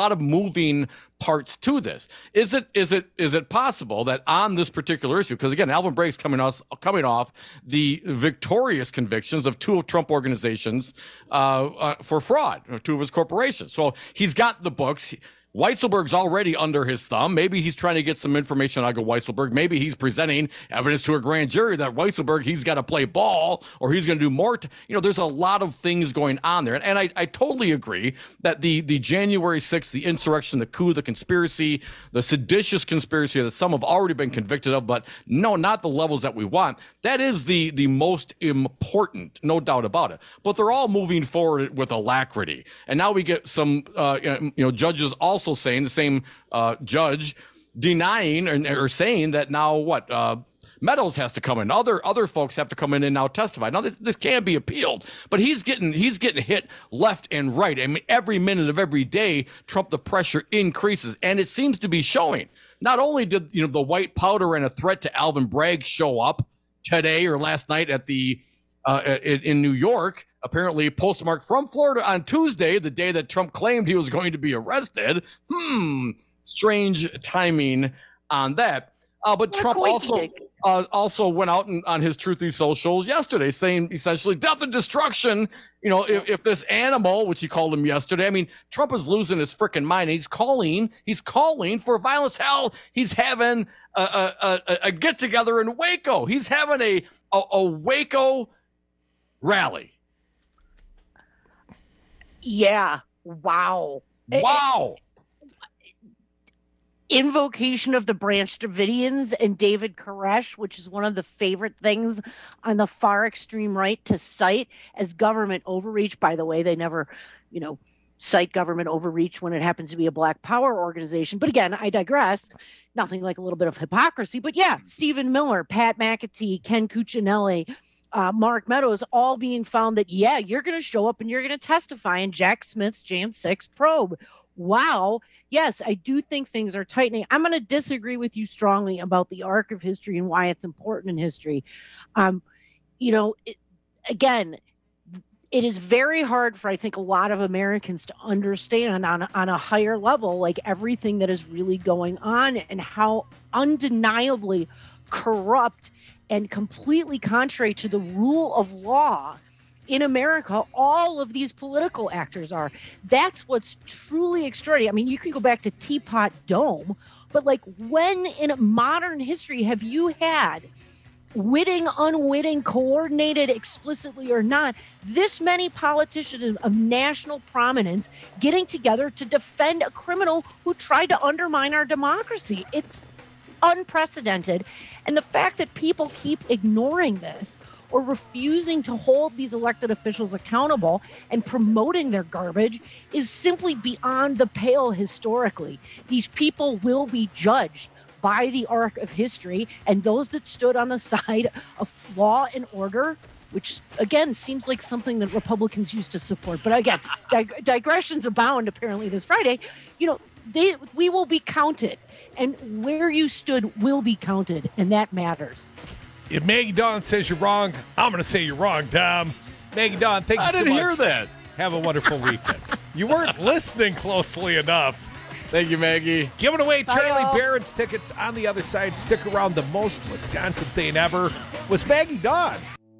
lot of moving parts to this. Is it is it is it possible that on this particular issue, because again, Alvin Bragg's coming off coming off the victorious convictions of two of Trump organizations uh, uh, for fraud, two of his corporations. So he's got the books. Weisselberg's already under his thumb. Maybe he's trying to get some information out of Weisselberg. Maybe he's presenting evidence to a grand jury that Weisselberg, he's got to play ball or he's going to do more. T- you know, there's a lot of things going on there. And, and I, I totally agree that the, the January sixth, the insurrection, the coup, the conspiracy, the seditious conspiracy that some have already been convicted of, but no, not the levels that we want. That is the, the most important, no doubt about it. But they're all moving forward with alacrity. And now we get some, uh, you know, judges also Also saying the same uh, judge denying or, or saying that now what uh, Meadows has to come in, other other folks have to come in and now testify. Now this, this can be appealed, but he's getting he's getting hit left and right. I mean, every minute of every day, Trump, the pressure increases, and it seems to be showing. Not only did you know the white powder and a threat to Alvin Bragg show up today or last night at the uh, in, in New York. Apparently postmarked from Florida on Tuesday, the day that Trump claimed he was going to be arrested. Hmm, strange timing on that. Uh, but what Trump also uh, also went out and, on his Truthy socials yesterday saying essentially death and destruction. You know, if, if this animal, which he called him yesterday, I mean, Trump is losing his freaking mind. He's calling, he's calling for violence. Hell, he's having a, a, a, a get together in Waco. He's having a, a, a Waco rally. Yeah. Wow. Wow. Invocation of the Branch Davidians and David Koresh, which is one of the favorite things on the far extreme right to cite as government overreach. By the way, they never, you know, cite government overreach when it happens to be a Black Power organization. But again, I digress. Nothing like a little bit of hypocrisy. But yeah, Stephen Miller, Pat McAtee, Ken Cuccinelli, Uh, Mark Meadows, all being found that, yeah, you're going to show up and you're going to testify in Jack Smith's Jan six probe. Wow. Yes, I do think things are tightening. I'm going to disagree with you strongly about the arc of history and why it's important in history. Um, you know, it, again, it is very hard for, I think, a lot of Americans to understand on, on a higher level, like everything that is really going on and how undeniably corrupt and completely contrary to the rule of law in America, all of these political actors are. That's what's truly extraordinary. I mean, you can go back to Teapot Dome, but like when in modern history have you had witting, unwitting, coordinated, explicitly or not, this many politicians of national prominence getting together to defend a criminal who tried to undermine our democracy? It's unprecedented. And the fact that people keep ignoring this or refusing to hold these elected officials accountable and promoting their garbage is simply beyond the pale historically. These people will be judged by the arc of history, and those that stood on the side of law and order, which again seems like something that Republicans used to support. But again, dig- digressions abound apparently this Friday. You know, they we will be counted. And where you stood will be counted, and that matters. If Maggie Dawn says you're wrong, I'm going to say you're wrong, Tom. Maggie Dawn, thank you I so much. didn't hear that. Have a wonderful weekend. You weren't listening closely enough. Thank you, Maggie. Giving away Bye, Charlie y'all. Barron's tickets on the other side. Stick around. The most Wisconsin thing ever was Maggie Dawn.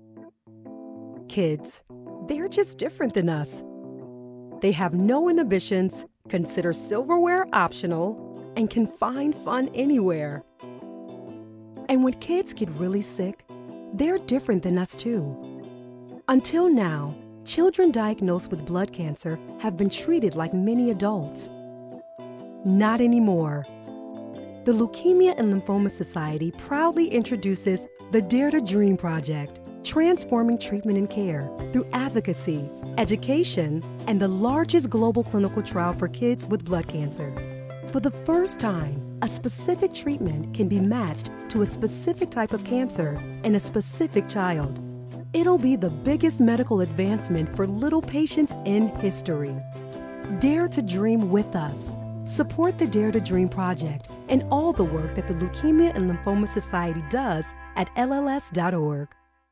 Kids, they're just different than us. They have no inhibitions, consider silverware optional, and can find fun anywhere. And when kids get really sick, they're different than us too. Until now, children diagnosed with blood cancer have been treated like many adults. Not anymore. The Leukemia and Lymphoma Society proudly introduces the Dare to Dream Project, transforming treatment and care through advocacy, education, and the largest global clinical trial for kids with blood cancer. For the first time, a specific treatment can be matched to a specific type of cancer in a specific child. It'll be the biggest medical advancement for little patients in history. Dare to dream with us. Support the Dare to Dream Project and all the work that the Leukemia and Lymphoma Society does at L L S dot org.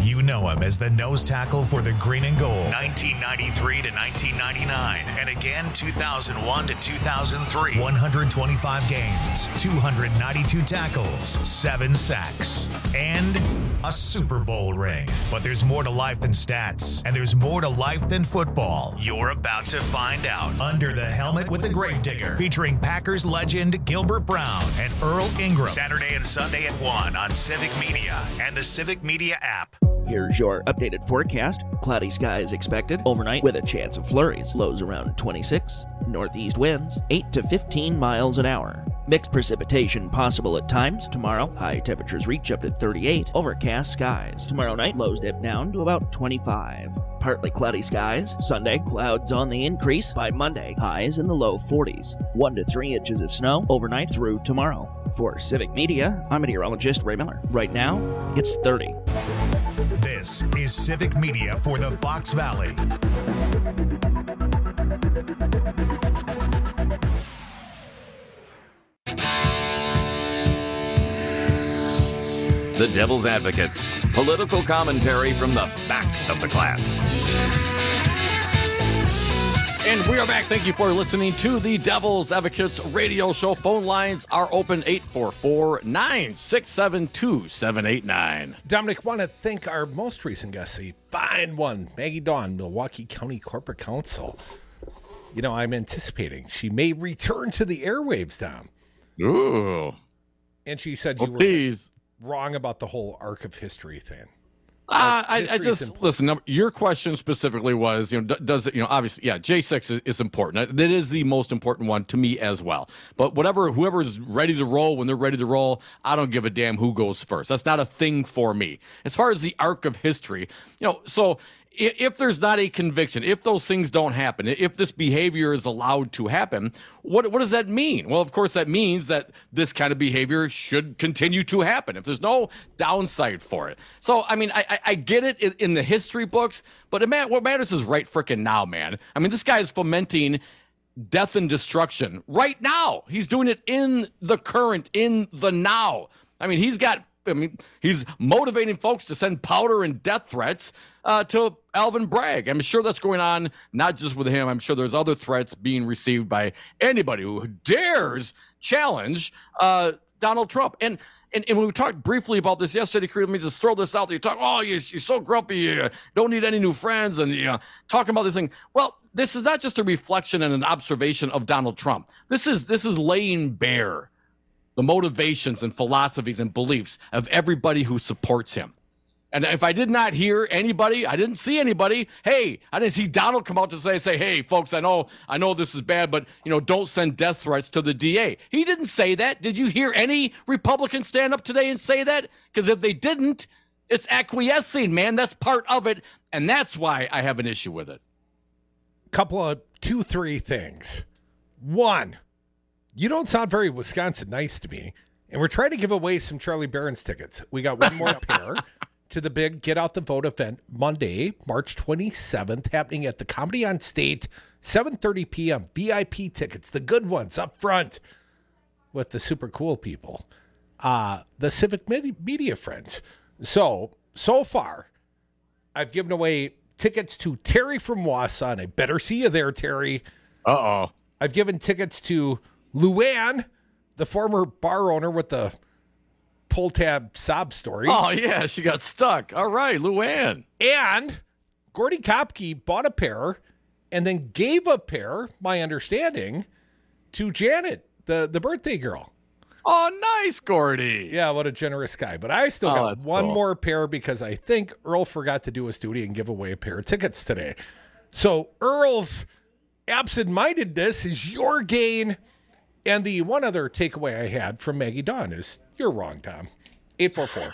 You know him as the nose tackle for the Green and Gold, nineteen ninety-three to nineteen ninety-nine, and again two thousand one to two thousand three. one hundred twenty-five games, two hundred ninety-two tackles, seven sacks, and a Super Bowl ring. But there's more to life than stats, and there's more to life than football. You're about to find out. Under the Helmet with the Gravedigger, featuring Packers legend Gilbert Brown and Earl Ingram. Saturday and Sunday at one on Civic Media and the Civic Media app. Here's your updated forecast. Cloudy skies expected overnight with a chance of flurries. Lows around twenty-six. Northeast winds eight to fifteen miles an hour. Mixed precipitation possible at times. Tomorrow, high temperatures reach up to thirty-eight. Overcast skies. Tomorrow night, lows dip down to about twenty-five. Partly cloudy skies. Sunday, clouds on the increase. By Monday, highs in the low forties. One to three inches of snow overnight through tomorrow. For Civic Media, I'm meteorologist Ray Miller. Right now, it's thirty. This is Civic Media for the Fox Valley. The Devil's Advocates, political commentary from the back of the class. And we are back. Thank you for listening to the Devil's Advocates radio show. Phone lines are open eight four four, nine six seven, two seven eight nine. Dominic, want to thank our most recent guest, the fine one, Maggie Dawn, Milwaukee County Corporate Counsel. You know, I'm anticipating she may return to the airwaves, Dom. Ooh. And she said you well, were geez. wrong about the whole arc of history thing. Uh, I, I just listen. Your question specifically was, you know, does it, you know, obviously, yeah, J six is, is important. That is the most important one to me as well. But whatever, whoever's ready to roll when they're ready to roll, I don't give a damn who goes first. That's not a thing for me. As far as the arc of history, you know, so if, if there's not a conviction, if those things don't happen, if this behavior is allowed to happen, what what does that mean? Well, of course, that means that this kind of behavior should continue to happen if there's no downside for it. So, I mean, I, I, I get it in, in the history books, but it, what matters is right frickin' now, man. I mean, this guy is fomenting death and destruction right now. He's doing it in the current, in the now. I mean, he's got, I mean, he's motivating folks to send powder and death threats uh, to Alvin Bragg. I'm sure that's going on not just with him. I'm sure there's other threats being received by anybody who dares challenge uh, Donald Trump. And, and and when we talked briefly about this yesterday, let me just throw this out there. You talk, oh, you're, you're so grumpy, you don't need any new friends, and you know, talking about this thing. Well, this is not just a reflection and an observation of Donald Trump. This is this is laying bare the motivations and philosophies and beliefs of everybody who supports him. And if I did not hear anybody, I didn't see anybody. Hey, I didn't see Donald come out to say, say, hey, folks, I know, I know this is bad, but you know, don't send death threats to the D A. He didn't say that. Did you hear any Republicans stand up today and say that? Because if they didn't, it's acquiescing, man. That's part of it, and that's why I have an issue with it. Couple of two, three things. One, you don't sound very Wisconsin nice to me, and we're trying to give away some Charlie Barron's tickets. We got one more pair to the big Get Out the Vote event Monday, March twenty-seventh, happening at the Comedy on State, seven thirty p.m. V I P tickets, the good ones up front with the super cool people, uh, the Civic Media friends. So, so far, I've given away tickets to Terry from Wausau, and I better see you there, Terry. Uh-oh. I've given tickets to Luann, the former bar owner with the pull tab sob story. Oh, yeah, she got stuck. All right, Luann. And Gordy Kopke bought a pair and then gave a pair, my understanding, to Janet, the, the birthday girl. Oh, nice, Gordy. Yeah, what a generous guy. But I still oh, got one cool. more pair because I think Earl forgot to do his duty and give away a pair of tickets today. So Earl's absent-mindedness is your gain. And the one other takeaway I had from Maggie Dawn is, you're wrong, Tom. eight four four,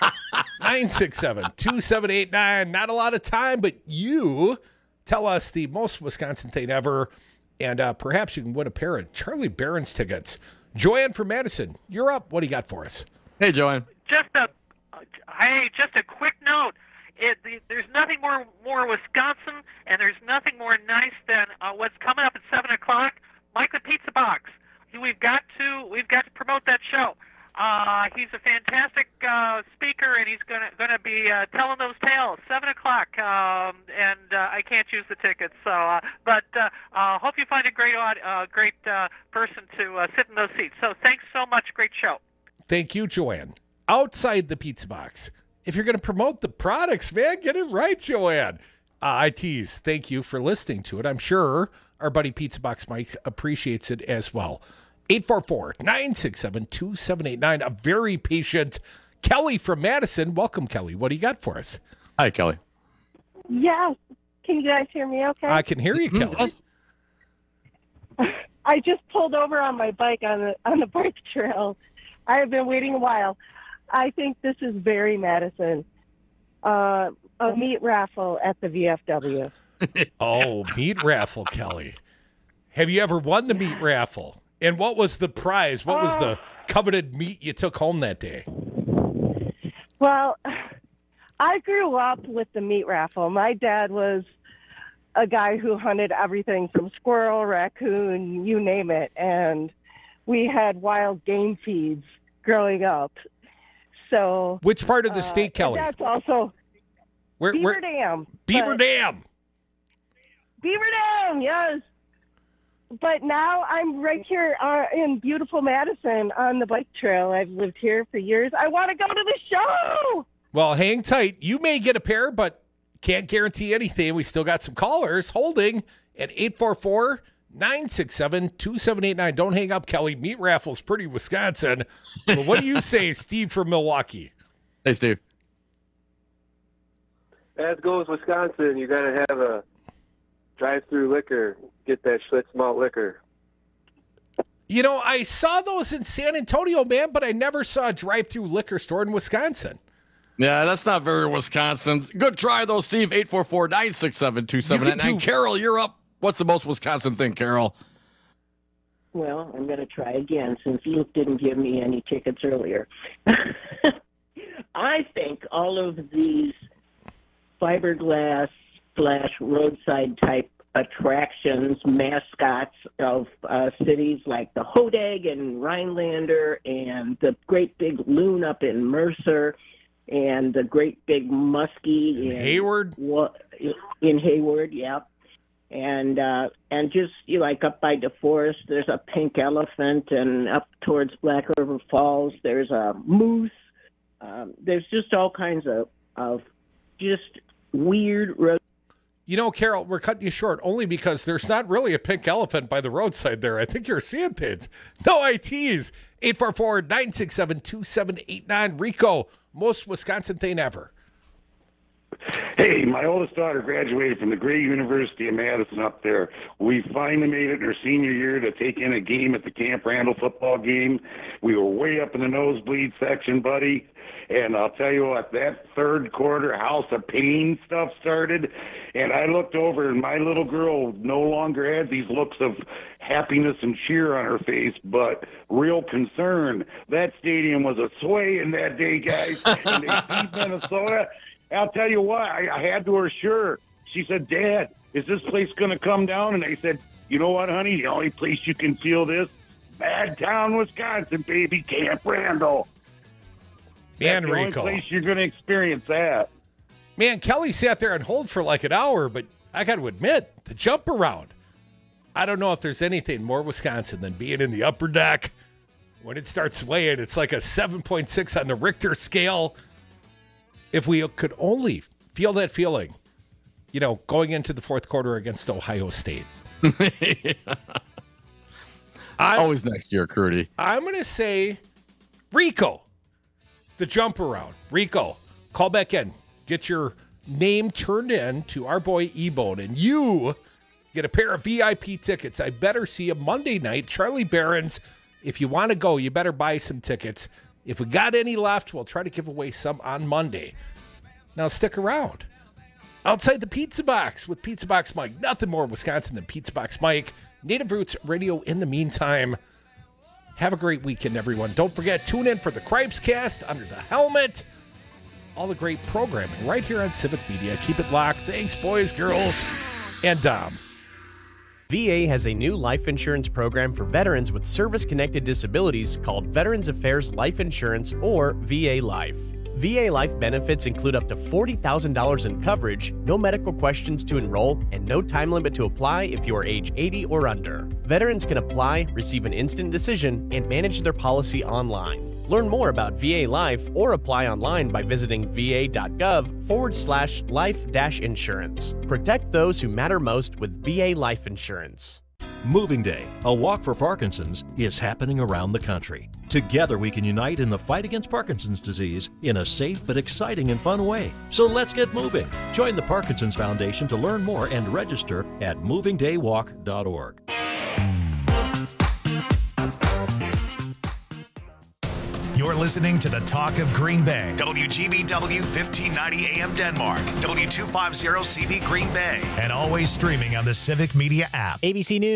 nine six seven, two seven eight nine. Not a lot of time, but you tell us the most Wisconsin thing ever, and uh, perhaps you can win a pair of Charlie Barron's tickets. Joanne from Madison, you're up. What do you got for us? Hey, Joanne. Just a, hey, just a quick note. It, the, there's nothing more more Wisconsin, and there's nothing more nice than uh, what's coming up at seven o'clock. Mike the Pizza Box. We've got to we've got to promote that show. Uh, he's a fantastic uh, speaker, and he's gonna gonna be uh, telling those tales. Seven o'clock, um, and uh, I can't use the tickets. So, uh, but uh, uh, hope you find a great aud- uh, great uh, person to uh, sit in those seats. So, thanks so much. Great show. Thank you, Joanne. Outside the pizza box, if you're going to promote the products, man, get it right, Joanne. Uh, I tease. Thank you for listening to it. I'm sure our buddy Pizza Box Mike appreciates it as well. eight four four, nine six seven, two seven eight nine. A very patient Kelly from Madison. Welcome, Kelly. What do you got for us? Hi, Kelly. Yes. Can you guys hear me okay? I can hear you, Kelly. Yes. I just pulled over on my bike on the on the bike trail. I have been waiting a while. I think this is very Madison. Uh, a meat raffle at the V F W. Oh, meat raffle, Kelly. Have you ever won the meat raffle? And what was the prize? What was the coveted meat you took home that day? Well, I grew up with the meat raffle. My dad was a guy who hunted everything from squirrel, raccoon, you name it. And we had wild game feeds growing up. So, which part of the uh, state, Kelly? That's also where, Beaver where, Dam. Beaver but, Dam. Beaver Dam, yes. But now I'm right here uh, in beautiful Madison on the bike trail. I've lived here for years. I want to go to the show. Well, hang tight. You may get a pair, but can't guarantee anything. We still got some callers holding at eight four four, nine six seven, two seven eight nine. Don't hang up, Kelly. Meat raffle's pretty Wisconsin. But what do you say, Steve from Milwaukee? Hey, Steve. As goes Wisconsin, you got to have a drive-through liquor. Get that Schlitz malt liquor. You know, I saw those in San Antonio, man, but I never saw a drive-through liquor store in Wisconsin. Yeah, that's not very Wisconsin. Good try, though, Steve. eight four four, nine six seven, two seven eight nine. Carol, you're up. What's the most Wisconsin thing, Carol? Well, I'm going to try again since Luke didn't give me any tickets earlier. I think all of these fiberglass slash roadside type attractions, mascots of uh, cities like the Hodag and Rhinelander and the great big loon up in Mercer and the great big muskie in, in Hayward. In Hayward, yeah. And uh, and just you know, like up by DeForest, there's a pink elephant, and up towards Black River Falls, there's a moose. Um, there's just all kinds of of just weird road. You know, Carol, we're cutting you short only because there's not really a pink elephant by the roadside there. I think you're seeing things. No I Ts. eight four four, nine six seven, two seven eight nine. Rico, most Wisconsin thing ever. Hey, my oldest daughter graduated from the great University of Madison up there. We finally made it in her senior year to take in a game at the Camp Randall football game. We were way up in the nosebleed section, buddy. And I'll tell you what, that third quarter House of Pain stuff started, and I looked over, and my little girl no longer had these looks of happiness and cheer on her face, but real concern. That stadium was a swaying that day, guys, and they beat Minnesota. I'll tell you what, I, I had to assure. She said, Dad, is this place going to come down? And I said, you know what, honey, the only place you can feel this, Bad Town, Wisconsin, baby, Camp Randall. Man, That's the Rico. only place you're going to experience that. Man, Kelly sat there on hold for like an hour, but I got to admit, the jump around. I don't know if there's anything more Wisconsin than being in the upper deck. When it starts swaying, it's like a seven point six on the Richter scale. If we could only feel that feeling, you know, going into the fourth quarter against Ohio State. Always next year, Curdy. I'm going to say Rico, the jump around. Rico, call back in. Get your name turned in to our boy E-Bone, and you get a pair of V I P tickets. I better see you Monday night. Charlie Barron's. If you want to go, you better buy some tickets. If we got any left, we'll try to give away some on Monday. Now stick around. Outside the Pizza Box with Pizza Box Mike. Nothing more Wisconsin than Pizza Box Mike. Native Roots Radio in the meantime. Have a great weekend, everyone. Don't forget, tune in for the Cripes Cast, Under the Helmet. All the great programming right here on Civic Media. Keep it locked. Thanks, boys, girls, and Dom. V A has a new life insurance program for veterans with service-connected disabilities called Veterans Affairs Life Insurance, or V A Life. V A Life benefits include up to forty thousand dollars in coverage, no medical questions to enroll, and no time limit to apply if you are age eighty or under. Veterans can apply, receive an instant decision, and manage their policy online. Learn more about V A Life or apply online by visiting va.gov forward slash life dash insurance. Protect those who matter most with V A Life Insurance. Moving Day, a walk for Parkinson's, is happening around the country. Together we can unite in the fight against Parkinson's disease in a safe but exciting and fun way. So let's get moving. Join the Parkinson's Foundation to learn more and register at moving day walk dot org. You're listening to the Talk of Green Bay. W G B W fifteen ninety A M Denmark. W two fifty C V Green Bay. And always streaming on the Civic Media app. A B C News.